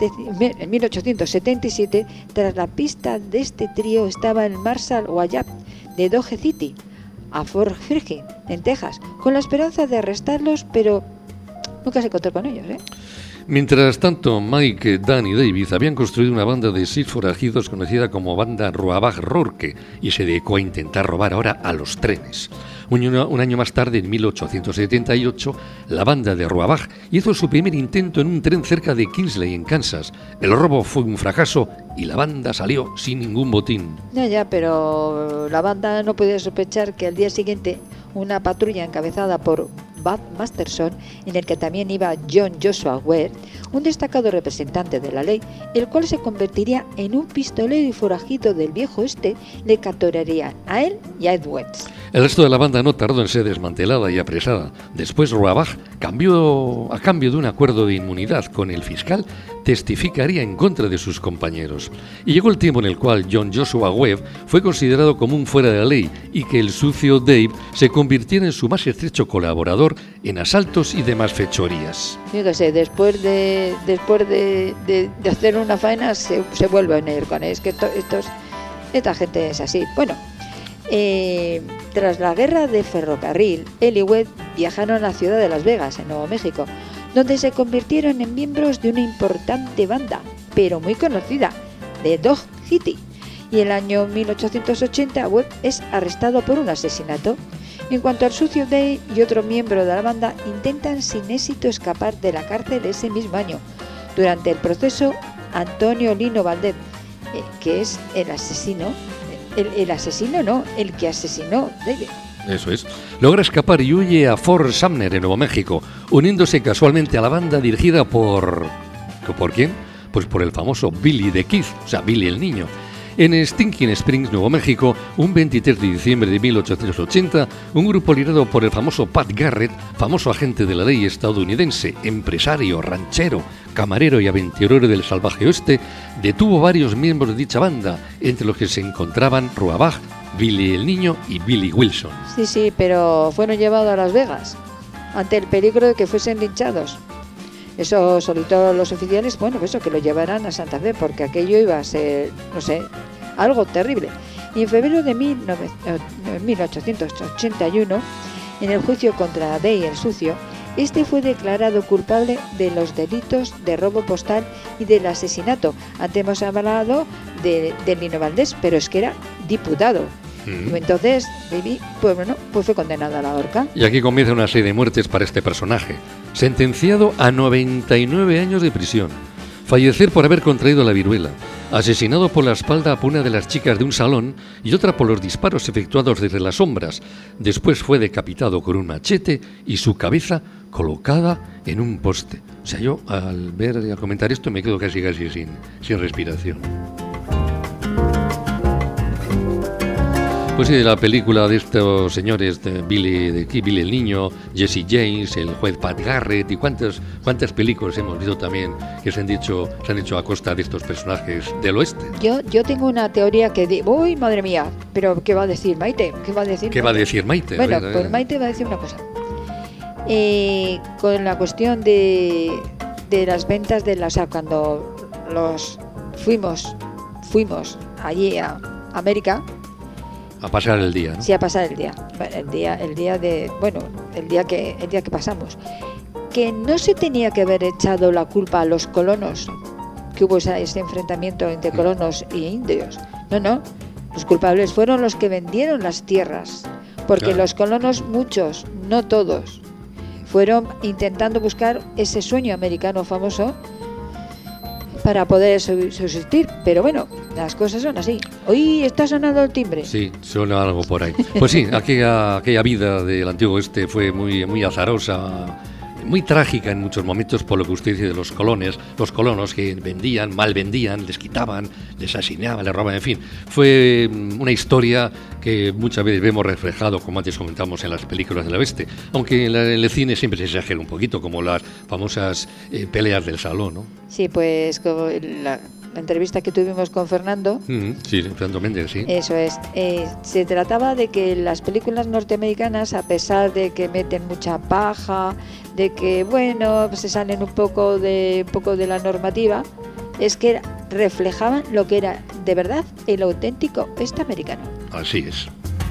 1877, tras la pista de este trío estaba el Marshal Wyatt de Dodge City, a Fort Virgin, en Texas, con la esperanza de arrestarlos, pero nunca se encontró con ellos, ¿eh? Mientras tanto, Mike, Dan y David habían construido una banda de 6 forajidos conocida como Banda Roabach-Rourke y se dedicó a intentar robar ahora a los trenes. Un año más tarde, en 1878, la banda de Roabach hizo su primer intento en un tren cerca de Kingsley, en Kansas. El robo fue un fracaso y la banda salió sin ningún botín. Ya, pero la banda no podía sospechar que al día siguiente una patrulla encabezada por Bud Masterson, en el que también iba John Joshua Ware, un destacado representante de la ley, el cual se convertiría en un pistolero y forajido del viejo oeste, le capturaría a él y a Ed West. El resto de la banda no tardó en ser desmantelada y apresada. Después Roabach, a cambio de un acuerdo de inmunidad con el fiscal, testificaría en contra de sus compañeros. Y llegó el tiempo en el cual John Joshua Webb fue considerado como un fuera de la ley y que el sucio Dave se convirtiera en su más estrecho colaborador en asaltos y demás fechorías. Yo qué sé, después de hacer una faena se vuelve a unir con él. Es que esta gente es así. Bueno, tras la guerra de ferrocarril, él y Webb viajaron a la ciudad de Las Vegas, en Nuevo México, donde se convirtieron en miembros de una importante banda, pero muy conocida, de Dodge City. Y en el año 1880 Webb es arrestado por un asesinato. En cuanto al sucio Dave y otro miembro de la banda intentan sin éxito escapar de la cárcel ese mismo año. Durante el proceso, Antonio Lino Valdez, que es el asesino, el que asesinó David. Eso es. Logra escapar y huye a Fort Sumner, en Nuevo México, uniéndose casualmente a la banda dirigida por... ¿Por quién? Pues por el famoso Billy the Kid, o sea, Billy el Niño. En Stinking Springs, Nuevo México, un 23 de diciembre de 1880, un grupo liderado por el famoso Pat Garrett, famoso agente de la ley estadounidense, empresario, ranchero, camarero y aventurero del salvaje oeste, detuvo varios miembros de dicha banda, entre los que se encontraban Ruabach, Billy el Niño y Billy Wilson. Sí, pero fueron llevados a Las Vegas ante el peligro de que fuesen linchados. Eso solicitó los oficiales, bueno, pues eso, que lo llevaran a Santa Fe, porque aquello iba a ser, no sé, algo terrible. Y en febrero de 1881, en el juicio contra Day el Sucio, este fue declarado culpable de los delitos de robo postal y del asesinato. Antes hemos hablado de Lino Valdés, pero es que era diputado. Entonces, Baby, pues bueno, pues fue condenado a la horca. Y aquí comienza una serie de muertes para este personaje. Sentenciado a 99 años de prisión. Fallecer por haber contraído la viruela. Asesinado por la espalda por una de las chicas de un salón y otra por los disparos efectuados desde las sombras. Después fue decapitado con un machete y su cabeza colocada en un poste. O sea, yo al ver y al comentar esto me quedo casi sin respiración. Pues sí, de la película de estos señores, de Billy el Niño, Jesse James, el juez Pat Garrett y cuántas películas hemos visto también que se han hecho a costa de estos personajes del oeste. Yo tengo una teoría que digo, uy, madre mía, pero ¿qué va a decir Maite? ¿Qué va a decir Maite? Bueno, pues Maite va a decir una cosa. Con la cuestión de las ventas o sea, cuando fuimos allí a América. A pasar el día, ¿no? Sí, a pasar el día. El día que pasamos. Que no se tenía que haber echado la culpa a los colonos, que hubo ese enfrentamiento entre colonos y indios. No. Los culpables fueron los que vendieron las tierras. Porque claro, los colonos, muchos, no todos, fueron intentando buscar ese sueño americano famoso para poder subsistir, pero bueno, las cosas son así. Hoy está sonando el timbre. Sí, suena algo por ahí. Pues sí, aquella vida del antiguo oeste fue muy azarosa, muy trágica en muchos momentos, por lo que usted dice de los colonos que mal vendían, les quitaban, les asesinaban, les robaban, en fin. Fue una historia que muchas veces vemos reflejado, como antes comentamos, en las películas del oeste, aunque en el cine siempre se exagera un poquito, como las famosas peleas del salón, ¿no? Sí, pues como la entrevista que tuvimos con Fernando. Sí, Fernando Méndez, sí. Eso es. Se trataba de que las películas norteamericanas, a pesar de que meten mucha paja, de que, bueno, se salen un poco de la normativa, es que reflejaban lo que era de verdad el auténtico oeste americano. Así es.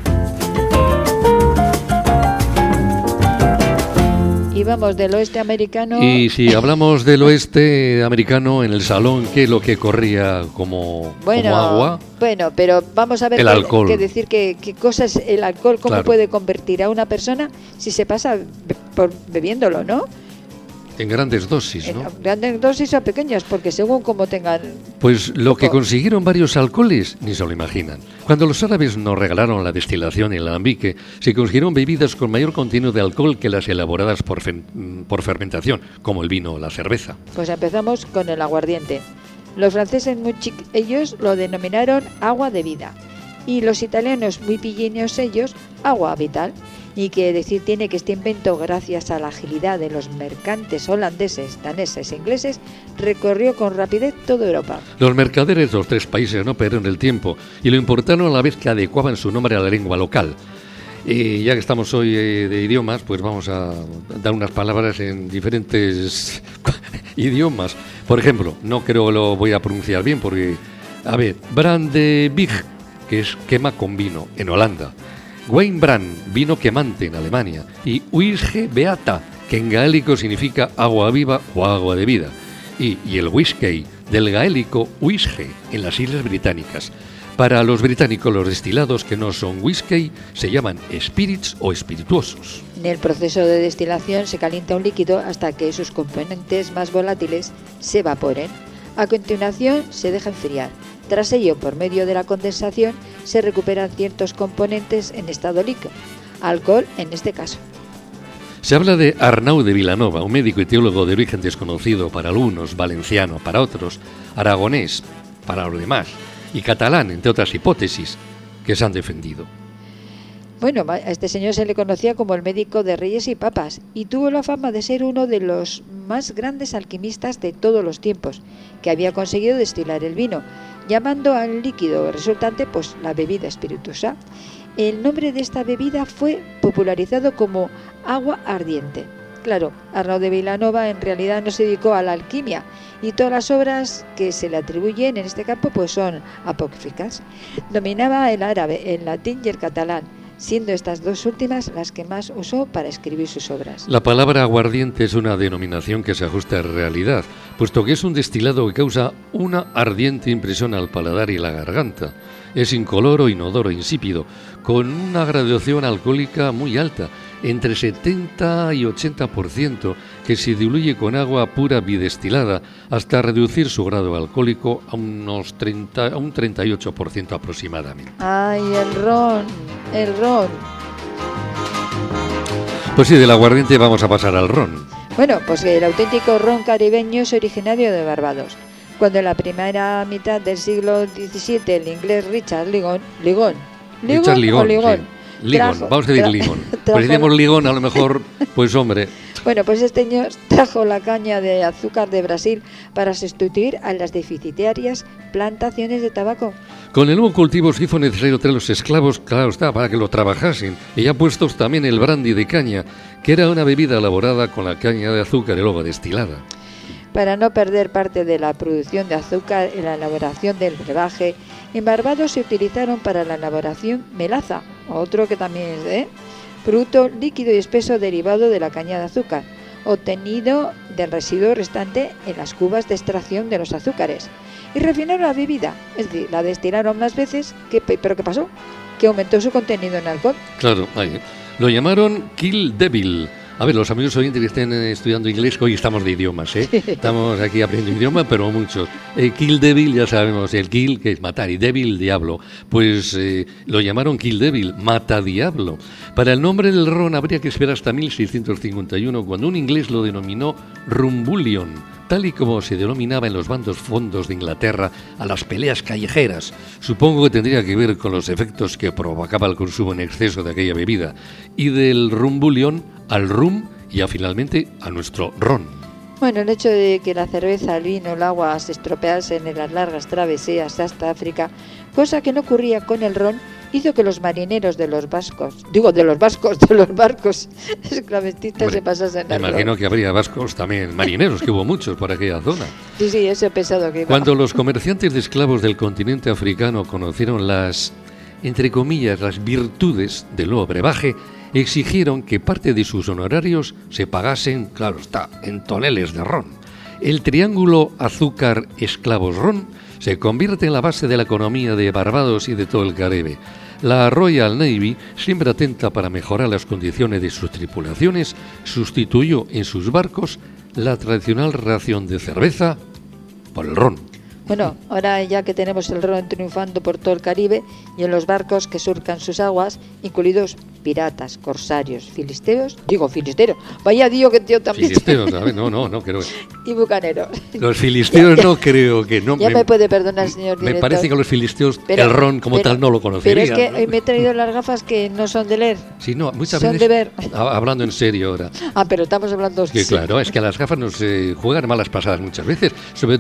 Y vamos del oeste americano. Y si hablamos del oeste americano, en el salón, ¿qué es lo que corría como agua? Bueno, pero vamos a ver alcohol. Que decir qué cosa es el alcohol, cómo puede convertir a una persona si se pasa bebiéndolo, ¿no? En grandes dosis, ¿no? En grandes dosis o pequeñas, porque según como tengan... Pues lo que consiguieron varios alcoholes, ni se lo imaginan. Cuando los árabes nos regalaron la destilación y el alambique, se consiguieron bebidas con mayor contenido de alcohol que las elaboradas por fermentación, como el vino o la cerveza. Pues empezamos con el aguardiente. Los franceses, ellos lo denominaron agua de vida. Y los italianos, muy pillinos ellos, agua vital. Y que decir tiene que este invento, gracias a la agilidad de los mercantes holandeses, daneses e ingleses, recorrió con rapidez toda Europa. Los mercaderes de los tres países no perdieron el tiempo y lo importaron a la vez que adecuaban su nombre a la lengua local. Y ya que estamos hoy de idiomas, pues vamos a dar unas palabras en diferentes idiomas. Por ejemplo, no creo que lo voy a pronunciar bien porque, Brandewijn, que es quema con vino, en Holanda. Weinbrand, vino quemante, en Alemania, y Uisge Beata, que en gaélico significa agua viva o agua de vida, y el whisky, del gaélico Uisge, en las Islas Británicas. Para los británicos, los destilados que no son whisky se llaman spirits o espirituosos. En el proceso de destilación se calienta un líquido hasta que sus componentes más volátiles se evaporen. A continuación se deja enfriar. Tras ello, por medio de la condensación, se recuperan ciertos componentes en estado líquido, alcohol en este caso. Se habla de Arnau de Vilanova, un médico y teólogo de origen desconocido para algunos, valenciano para otros, aragonés para los demás, y catalán, entre otras hipótesis que se han defendido. Bueno, a este señor se le conocía como el médico de reyes y papas y tuvo la fama de ser uno de los más grandes alquimistas de todos los tiempos, que había conseguido destilar el vino, llamando al líquido resultante pues la bebida espirituosa. El nombre de esta bebida fue popularizado como agua ardiente. Claro, Arnau de Vilanova en realidad no se dedicó a la alquimia y todas las obras que se le atribuyen en este campo pues son apócrifas. Dominaba el árabe, el latín y el catalán, siendo estas dos últimas las que más usó para escribir sus obras. La palabra aguardiente es una denominación que se ajusta a la realidad, puesto que es un destilado que causa una ardiente impresión al paladar y la garganta. Es incoloro, inodoro, insípido, con una graduación alcohólica muy alta, entre 70 y 80%, que se diluye con agua pura bidestilada hasta reducir su grado alcohólico a un 38% aproximadamente. ¡Ay, el ron! ¡El ron! Pues sí, del aguardiente vamos a pasar al ron. Bueno, pues el auténtico ron caribeño es originario de Barbados. Cuando en la primera mitad del siglo XVII el inglés Richard Ligon, vamos a decir Ligon. Pues si decimos Ligon, a lo mejor, pues hombre. Bueno, pues este señor trajo la caña de azúcar de Brasil para sustituir a las deficitarias plantaciones de tabaco. Con el nuevo cultivo se hizo necesario traer los esclavos, claro está, para que lo trabajasen, y ya puestos también el brandy de caña, que era una bebida elaborada con la caña de azúcar y luego destilada. Para no perder parte de la producción de azúcar en la elaboración del brebaje, en Barbados se utilizaron para la elaboración melaza, otro que también es producto líquido y espeso derivado de la caña de azúcar, obtenido del residuo restante en las cubas de extracción de los azúcares, y refinaron la bebida, es decir, la destilaron más veces, ¿pero qué pasó? Que aumentó su contenido en alcohol. Claro, ahí. Lo llamaron Kill Devil. A ver, los amigos oyentes que estén estudiando inglés, hoy estamos de idiomas, Estamos aquí aprendiendo idioma, pero muchos. Kill Devil, ya sabemos, el kill, que es matar, y devil, diablo. Pues lo llamaron Kill Devil, mata diablo. Para el nombre del ron habría que esperar hasta 1651, cuando un inglés lo denominó Rumbulion, tal y como se denominaba en los bandos fondos de Inglaterra a las peleas callejeras. Supongo que tendría que ver con los efectos que provocaba el consumo en exceso de aquella bebida. Y del Rumbulion al rum y ya finalmente a nuestro ron. Bueno, el hecho de que la cerveza, el vino, el agua se estropeasen en las largas travesías hasta África, cosa que no ocurría con el ron, hizo que los marineros de los barcos esclavistas se pasasen al ron. Me imagino que habría vascos también, marineros, que hubo muchos por aquella zona. Sí, eso he pensado que iba. Cuando los comerciantes de esclavos del continente africano conocieron las, entre comillas, las virtudes del nuevo brebaje, exigieron que parte de sus honorarios se pagasen, claro está, en toneles de ron. El triángulo azúcar-esclavos-ron se convierte en la base de la economía de Barbados y de todo el Caribe. La Royal Navy, siempre atenta para mejorar las condiciones de sus tripulaciones, sustituyó en sus barcos la tradicional ración de cerveza por el ron. Bueno, ahora ya que tenemos el ron triunfando por todo el Caribe y en los barcos que surcan sus aguas, incluidos piratas, corsarios, filisteos, vaya tío que tío también. Filisteos, a ver, no creo. Y bucaneros. Los filisteos no creo que no. Ya me puede perdonar, señor director. Me parece que los filisteos el ron como tal no lo conocerían. Pero es que hoy me he traído las gafas que no son de leer. Sí, no, muchas son veces. De ver. Hablando en serio ahora. Pero estamos hablando. Que claro, es que a las gafas nos juegan malas pasadas muchas veces, sobre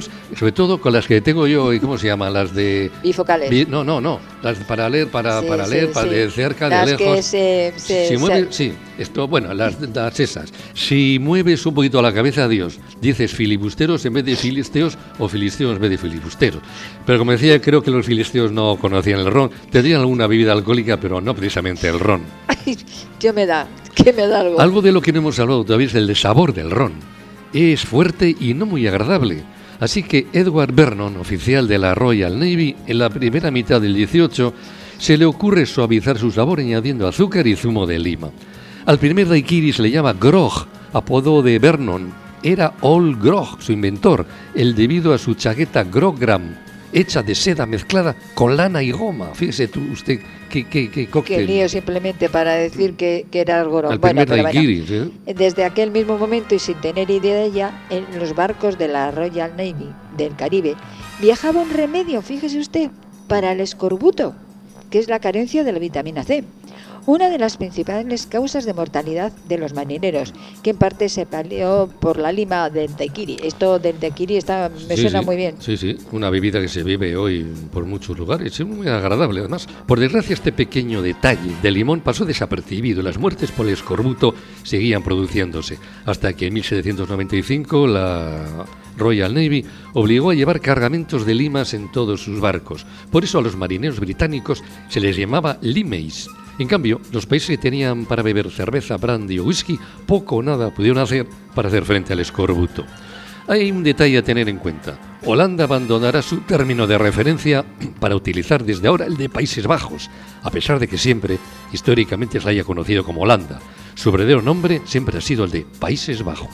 todo con las que tengo yo, ¿y cómo se llaman? Las de bifocales. No, las para leer, para leer, para de cerca, las de lejos. Si mueves, esto, bueno, las esas. Si mueves un poquito la cabeza, adiós. Dices filibusteros en vez de filisteos o filisteos en vez de filibusteros. Pero como decía, creo que los filisteos no conocían el ron. Tendrían alguna bebida alcohólica, pero no precisamente el ron. ¿Qué me da algo? Algo de lo que no hemos hablado todavía es el sabor del ron. Es fuerte y no muy agradable. Así que Edward Vernon, oficial de la Royal Navy, en la primera mitad del 18, se le ocurre suavizar su sabor añadiendo azúcar y zumo de lima. Al primer daiquiri se le llama grog, apodo de Vernon. Era Old Grog, su inventor, el debido a su chaqueta Grogram, hecha de seda mezclada con lana y goma. Fíjese tú, usted, qué cóctel. Qué lío simplemente para decir que era algo grog. Al primer daiquiri, ¿sí? Desde aquel mismo momento y sin tener idea de ella, en los barcos de la Royal Navy del Caribe viajaba un remedio, fíjese usted, para el escorbuto, que es la carencia de la vitamina C, una de las principales causas de mortalidad de los marineros, que en parte se palió por la lima del daiquiri. Esto del daiquiri me suena muy bien. Sí, una bebida que se bebe hoy por muchos lugares, es muy agradable además. Por desgracia, este pequeño detalle del limón pasó desapercibido. Las muertes por el escorbuto seguían produciéndose, hasta que en 1795 la Royal Navy obligó a llevar cargamentos de limas en todos sus barcos. Por eso a los marineros británicos se les llamaba limeys. En cambio, los países que tenían para beber cerveza, brandy o whisky, poco o nada pudieron hacer para hacer frente al escorbuto. Hay un detalle a tener en cuenta. Holanda abandonará su término de referencia para utilizar desde ahora el de Países Bajos, a pesar de que siempre, históricamente, se haya conocido como Holanda. Su verdadero nombre siempre ha sido el de Países Bajos.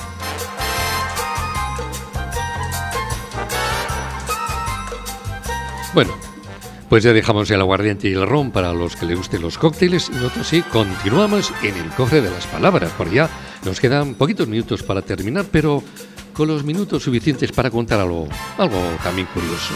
Bueno, pues ya dejamos el aguardiente y el ron para los que les gusten los cócteles y nosotros sí continuamos en el cofre de las palabras, porque ya nos quedan poquitos minutos para terminar, pero con los minutos suficientes para contar algo también curioso.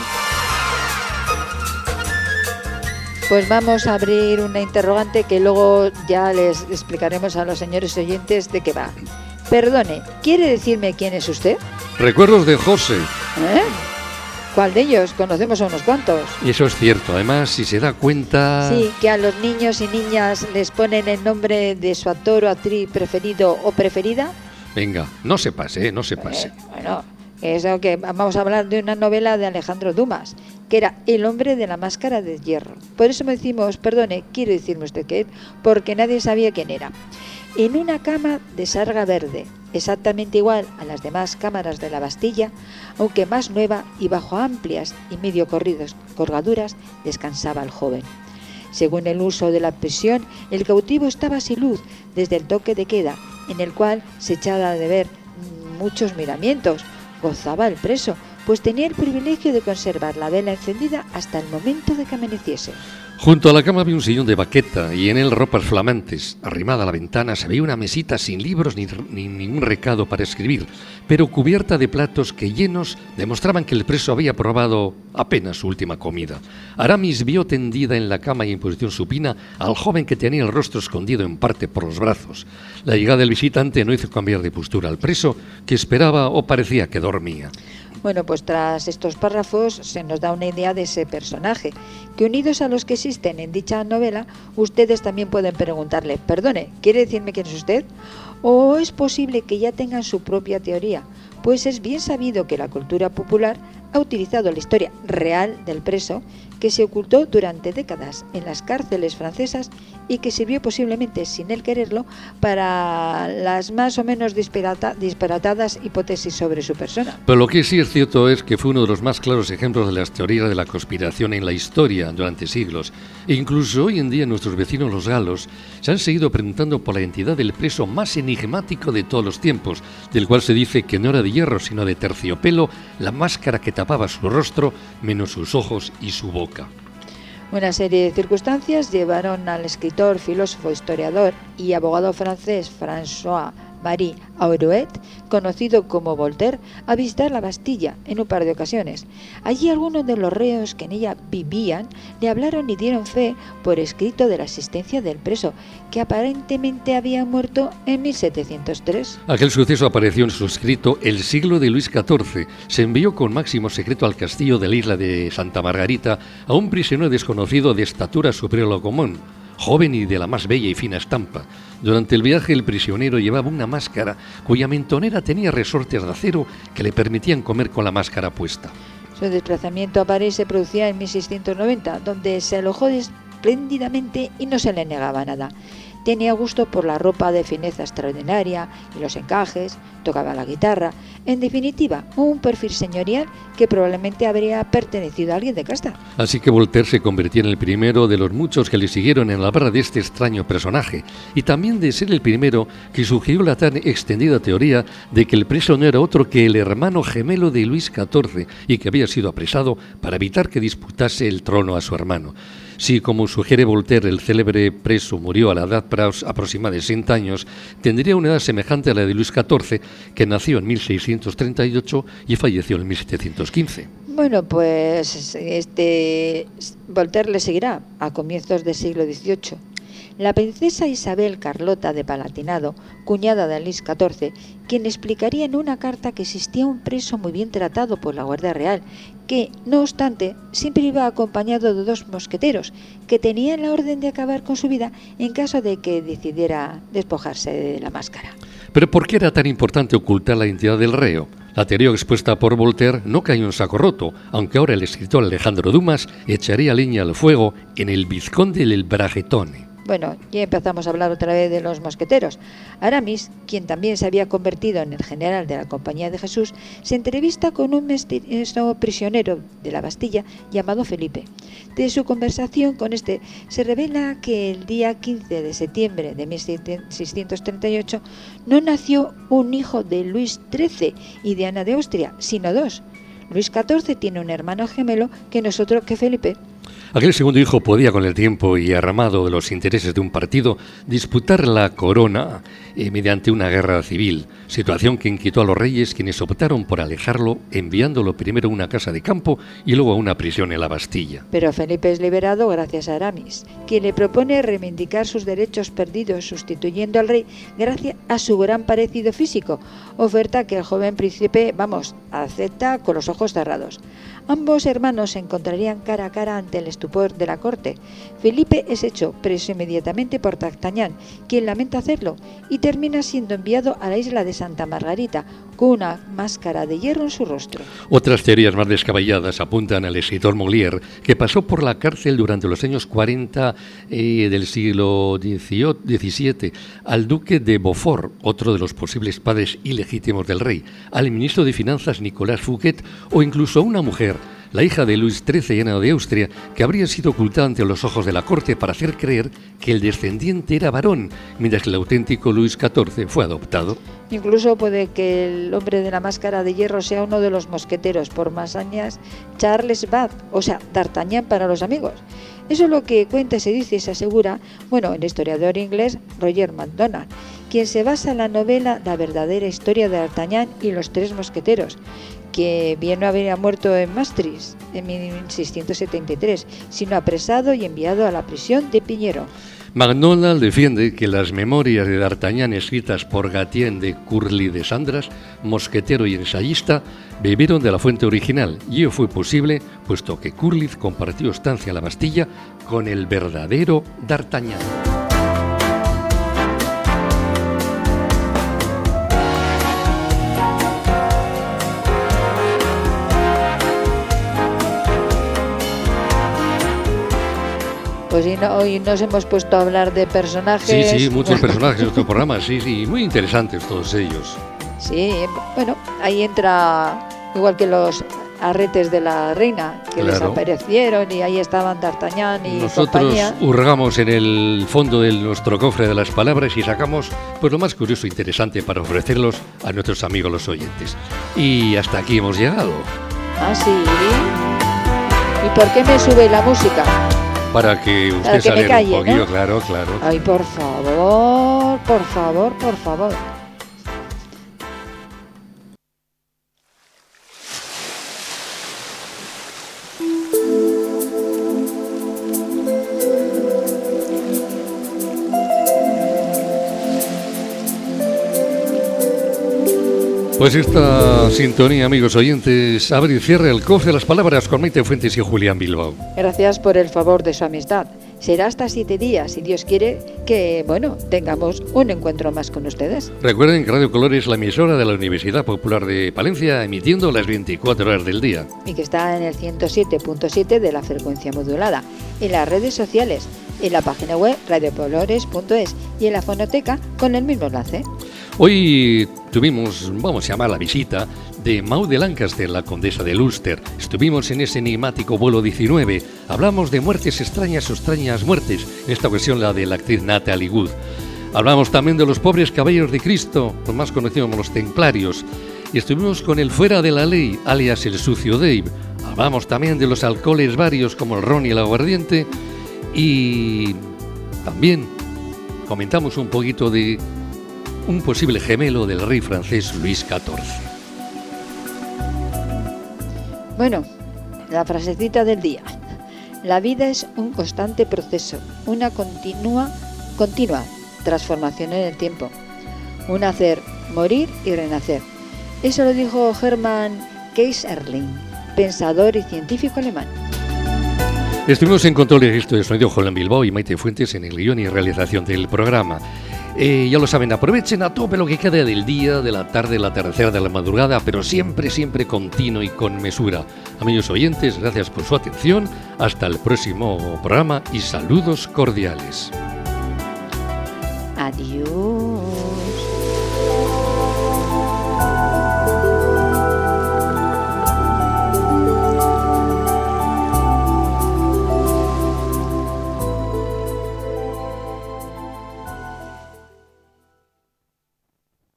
Pues vamos a abrir una interrogante que luego ya les explicaremos a los señores oyentes de qué va. Perdone, ¿quiere decirme quién es usted? Recuerdos de José. ¿Eh? ¿Cuál de ellos? Conocemos a unos cuantos. Y eso es cierto. Además, si se da cuenta... Sí, que a los niños y niñas les ponen el nombre de su actor o actriz preferido o preferida. Venga, no se pase, no se pase. Bueno, eso que vamos a hablar de una novela de Alejandro Dumas, que era El hombre de la máscara de hierro. Por eso me decimos, perdone, quiere decirme usted qué, porque nadie sabía quién era. En una cama de sarga verde, exactamente igual a las demás cámaras de la Bastilla, aunque más nueva y bajo amplias y medio corridas colgaduras, descansaba el joven. Según el uso de la prisión, el cautivo estaba sin luz desde el toque de queda, en el cual se echaba de ver muchos miramientos. Gozaba el preso, pues tenía el privilegio de conservar la vela encendida hasta el momento de que amaneciese. Junto a la cama había un sillón de baqueta y en él ropas flamantes. Arrimada a la ventana se veía una mesita sin libros ni ningún recado para escribir, pero cubierta de platos que llenos demostraban que el preso había probado apenas su última comida. Aramis vio tendida en la cama y en posición supina al joven que tenía el rostro escondido en parte por los brazos. La llegada del visitante no hizo cambiar de postura al preso, que esperaba o parecía que dormía. Bueno, pues tras estos párrafos se nos da una idea de ese personaje, que unidos a los que existen en dicha novela, ustedes también pueden preguntarle, perdone, ¿quiere decirme quién es usted? ¿O es posible que ya tengan su propia teoría? Pues es bien sabido que la cultura popular ha utilizado la historia real del preso, que se ocultó durante décadas en las cárceles francesas y que sirvió posiblemente, sin él quererlo, para las más o menos disparatadas hipótesis sobre su persona. Pero lo que sí es cierto es que fue uno de los más claros ejemplos de las teorías de la conspiración en la historia durante siglos. E incluso hoy en día nuestros vecinos los galos se han seguido preguntando por la identidad del preso más enigmático de todos los tiempos, del cual se dice que no era de hierro sino de terciopelo, la máscara que tapaba su rostro menos sus ojos y su boca. Una serie de circunstancias llevaron al escritor, filósofo, historiador y abogado francés François-Marie Arouet, conocido como Voltaire, a visitar la Bastilla en un par de ocasiones. Allí algunos de los reos que en ella vivían le hablaron y dieron fe por escrito de la existencia del preso, que aparentemente había muerto en 1703. Aquel suceso apareció en su escrito El siglo de Luis XIV. Se envió con máximo secreto al castillo de la isla de Santa Margarita a un prisionero desconocido de estatura superior a lo común, joven y de la más bella y fina estampa. Durante el viaje el prisionero llevaba una máscara cuya mentonera tenía resortes de acero que le permitían comer con la máscara puesta. Su desplazamiento a París se producía en 1690, donde se alojó espléndidamente y no se le negaba nada. Tenía gusto por la ropa de fineza extraordinaria y los encajes, tocaba la guitarra. En definitiva, un perfil señorial que probablemente habría pertenecido a alguien de casta. Así que Voltaire se convirtió en el primero de los muchos que le siguieron en la barra de este extraño personaje, y también de ser el primero que sugirió la tan extendida teoría de que el preso no era otro que el hermano gemelo de Luis XIV y que había sido apresado para evitar que disputase el trono a su hermano. Si, como sugiere Voltaire, el célebre preso murió a la edad aproximada de 60 años, tendría una edad semejante a la de Luis XIV, que nació en 1638 y falleció en 1715. Bueno, pues Voltaire le seguirá a comienzos del siglo XVIII. La princesa Isabel Carlota de Palatinado, cuñada de Luis XIV, quien explicaría en una carta que existía un preso muy bien tratado por la Guardia Real, que, no obstante, siempre iba acompañado de 2 mosqueteros, que tenían la orden de acabar con su vida en caso de que decidiera despojarse de la máscara. Pero ¿por qué era tan importante ocultar la identidad del reo? La teoría expuesta por Voltaire no cayó en saco roto, aunque ahora el escritor Alejandro Dumas echaría leña al fuego en El Vizconde del Bragetone. Bueno, ya empezamos a hablar otra vez de los mosqueteros. Aramis, quien también se había convertido en el general de la Compañía de Jesús, se entrevista con un misterioso prisionero de la Bastilla llamado Felipe. De su conversación con este se revela que el día 15 de septiembre de 1638 no nació un hijo de Luis XIII y de Ana de Austria, sino 2. Luis XIV tiene un hermano gemelo que no es otro que Felipe. Aquel segundo hijo podía, con el tiempo y armado de los intereses de un partido, disputar la corona mediante una guerra civil, situación que inquietó a los reyes, quienes optaron por alejarlo, enviándolo primero a una casa de campo y luego a una prisión en la Bastilla. Pero Felipe es liberado gracias a Aramis, quien le propone reivindicar sus derechos perdidos sustituyendo al rey gracias a su gran parecido físico, oferta que el joven príncipe, acepta con los ojos cerrados. Ambos hermanos se encontrarían cara a cara ante el estupor de la corte. Felipe es hecho preso inmediatamente por D'Artagnan, quien lamenta hacerlo, y termina siendo enviado a la isla de Santa Margarita, con una máscara de hierro en su rostro. Otras teorías más descabelladas apuntan al escritor Molière, que pasó por la cárcel durante los años 40 del siglo XVII, al duque de Beaufort, otro de los posibles padres ilegítimos del rey, al ministro de Finanzas Nicolas Fouquet, o incluso a una mujer, la hija de Luis XIII y Ana de Austria, que habría sido ocultada ante los ojos de la corte para hacer creer que el descendiente era varón, mientras que el auténtico Luis XIV fue adoptado. Incluso puede que el hombre de la máscara de hierro sea uno de los mosqueteros, por más años, Charles Bath, o sea, D'Artagnan para los amigos. Eso es lo que cuenta, se dice y se asegura, el historiador inglés Roger MacDonald, quien se basa en la novela La verdadera historia de D'Artagnan y los 3 mosqueteros, que bien no habría muerto en Maastricht en 1673, sino apresado y enviado a la prisión de Piñero. MacDonald defiende que las memorias de D'Artagnan escritas por Gatien de Curly de Sandras, mosquetero y ensayista, bebieron de la fuente original, y ello fue posible puesto que Curly compartió estancia en la Bastilla con el verdadero D'Artagnan. Pues hoy nos hemos puesto a hablar de personajes. Sí, muchos personajes de nuestro programa, sí, muy interesantes todos ellos. Sí, ahí entra, igual que los arretes de la reina, que les aparecieron y ahí estaban D'Artagnan y compañía. Nosotros hurgamos en el fondo de nuestro cofre de las palabras y sacamos lo más curioso e interesante para ofrecerlos a nuestros amigos los oyentes. Y hasta aquí hemos llegado. ¿Ah, sí? ¿Y por qué me sube la música? Para que usted se alegre un poquillo, ¿no? Claro. Ay, por favor. Pues esta sintonía, amigos oyentes, abre y cierra el cofre de las palabras con Maite Fuentes y Julián Bilbao. Gracias por el favor de su amistad. Será hasta 7 días, si Dios quiere, que, tengamos un encuentro más con ustedes. Recuerden que Radio Color es la emisora de la Universidad Popular de Palencia, emitiendo las 24 horas del día. Y que está en el 107.7 de la frecuencia modulada, en las redes sociales, en la página web radiocolores.es y en la fonoteca con el mismo enlace. Hoy tuvimos, vamos a llamar, la visita de Maud de Lancaster, la condesa de Ulster. Estuvimos en ese enigmático vuelo 19. Hablamos de muertes extrañas o extrañas muertes, en esta ocasión la de la actriz Natalie Wood. Hablamos también de los pobres caballeros de Cristo, los más conocidos como los templarios. Y estuvimos con el fuera de la ley, alias el sucio Dave. Hablamos también de los alcoholes varios como el ron y el aguardiente. Y también comentamos un poquito de un posible gemelo del rey francés Luis XIV. la frasecita del día. La vida es un constante proceso, una continua transformación en el tiempo. Un nacer, morir y renacer. Eso lo dijo Hermann Kaiserling, pensador y científico alemán. Estuvimos en control de registro de sonido Juan Bilbao y Maite Fuentes en el guión y realización del programa. Ya lo saben, aprovechen a tope lo que queda del día, de la tarde, de la tercera, de la madrugada, pero siempre, siempre continuo y con mesura. Amigos oyentes, gracias por su atención. Hasta el próximo programa y saludos cordiales. Adiós.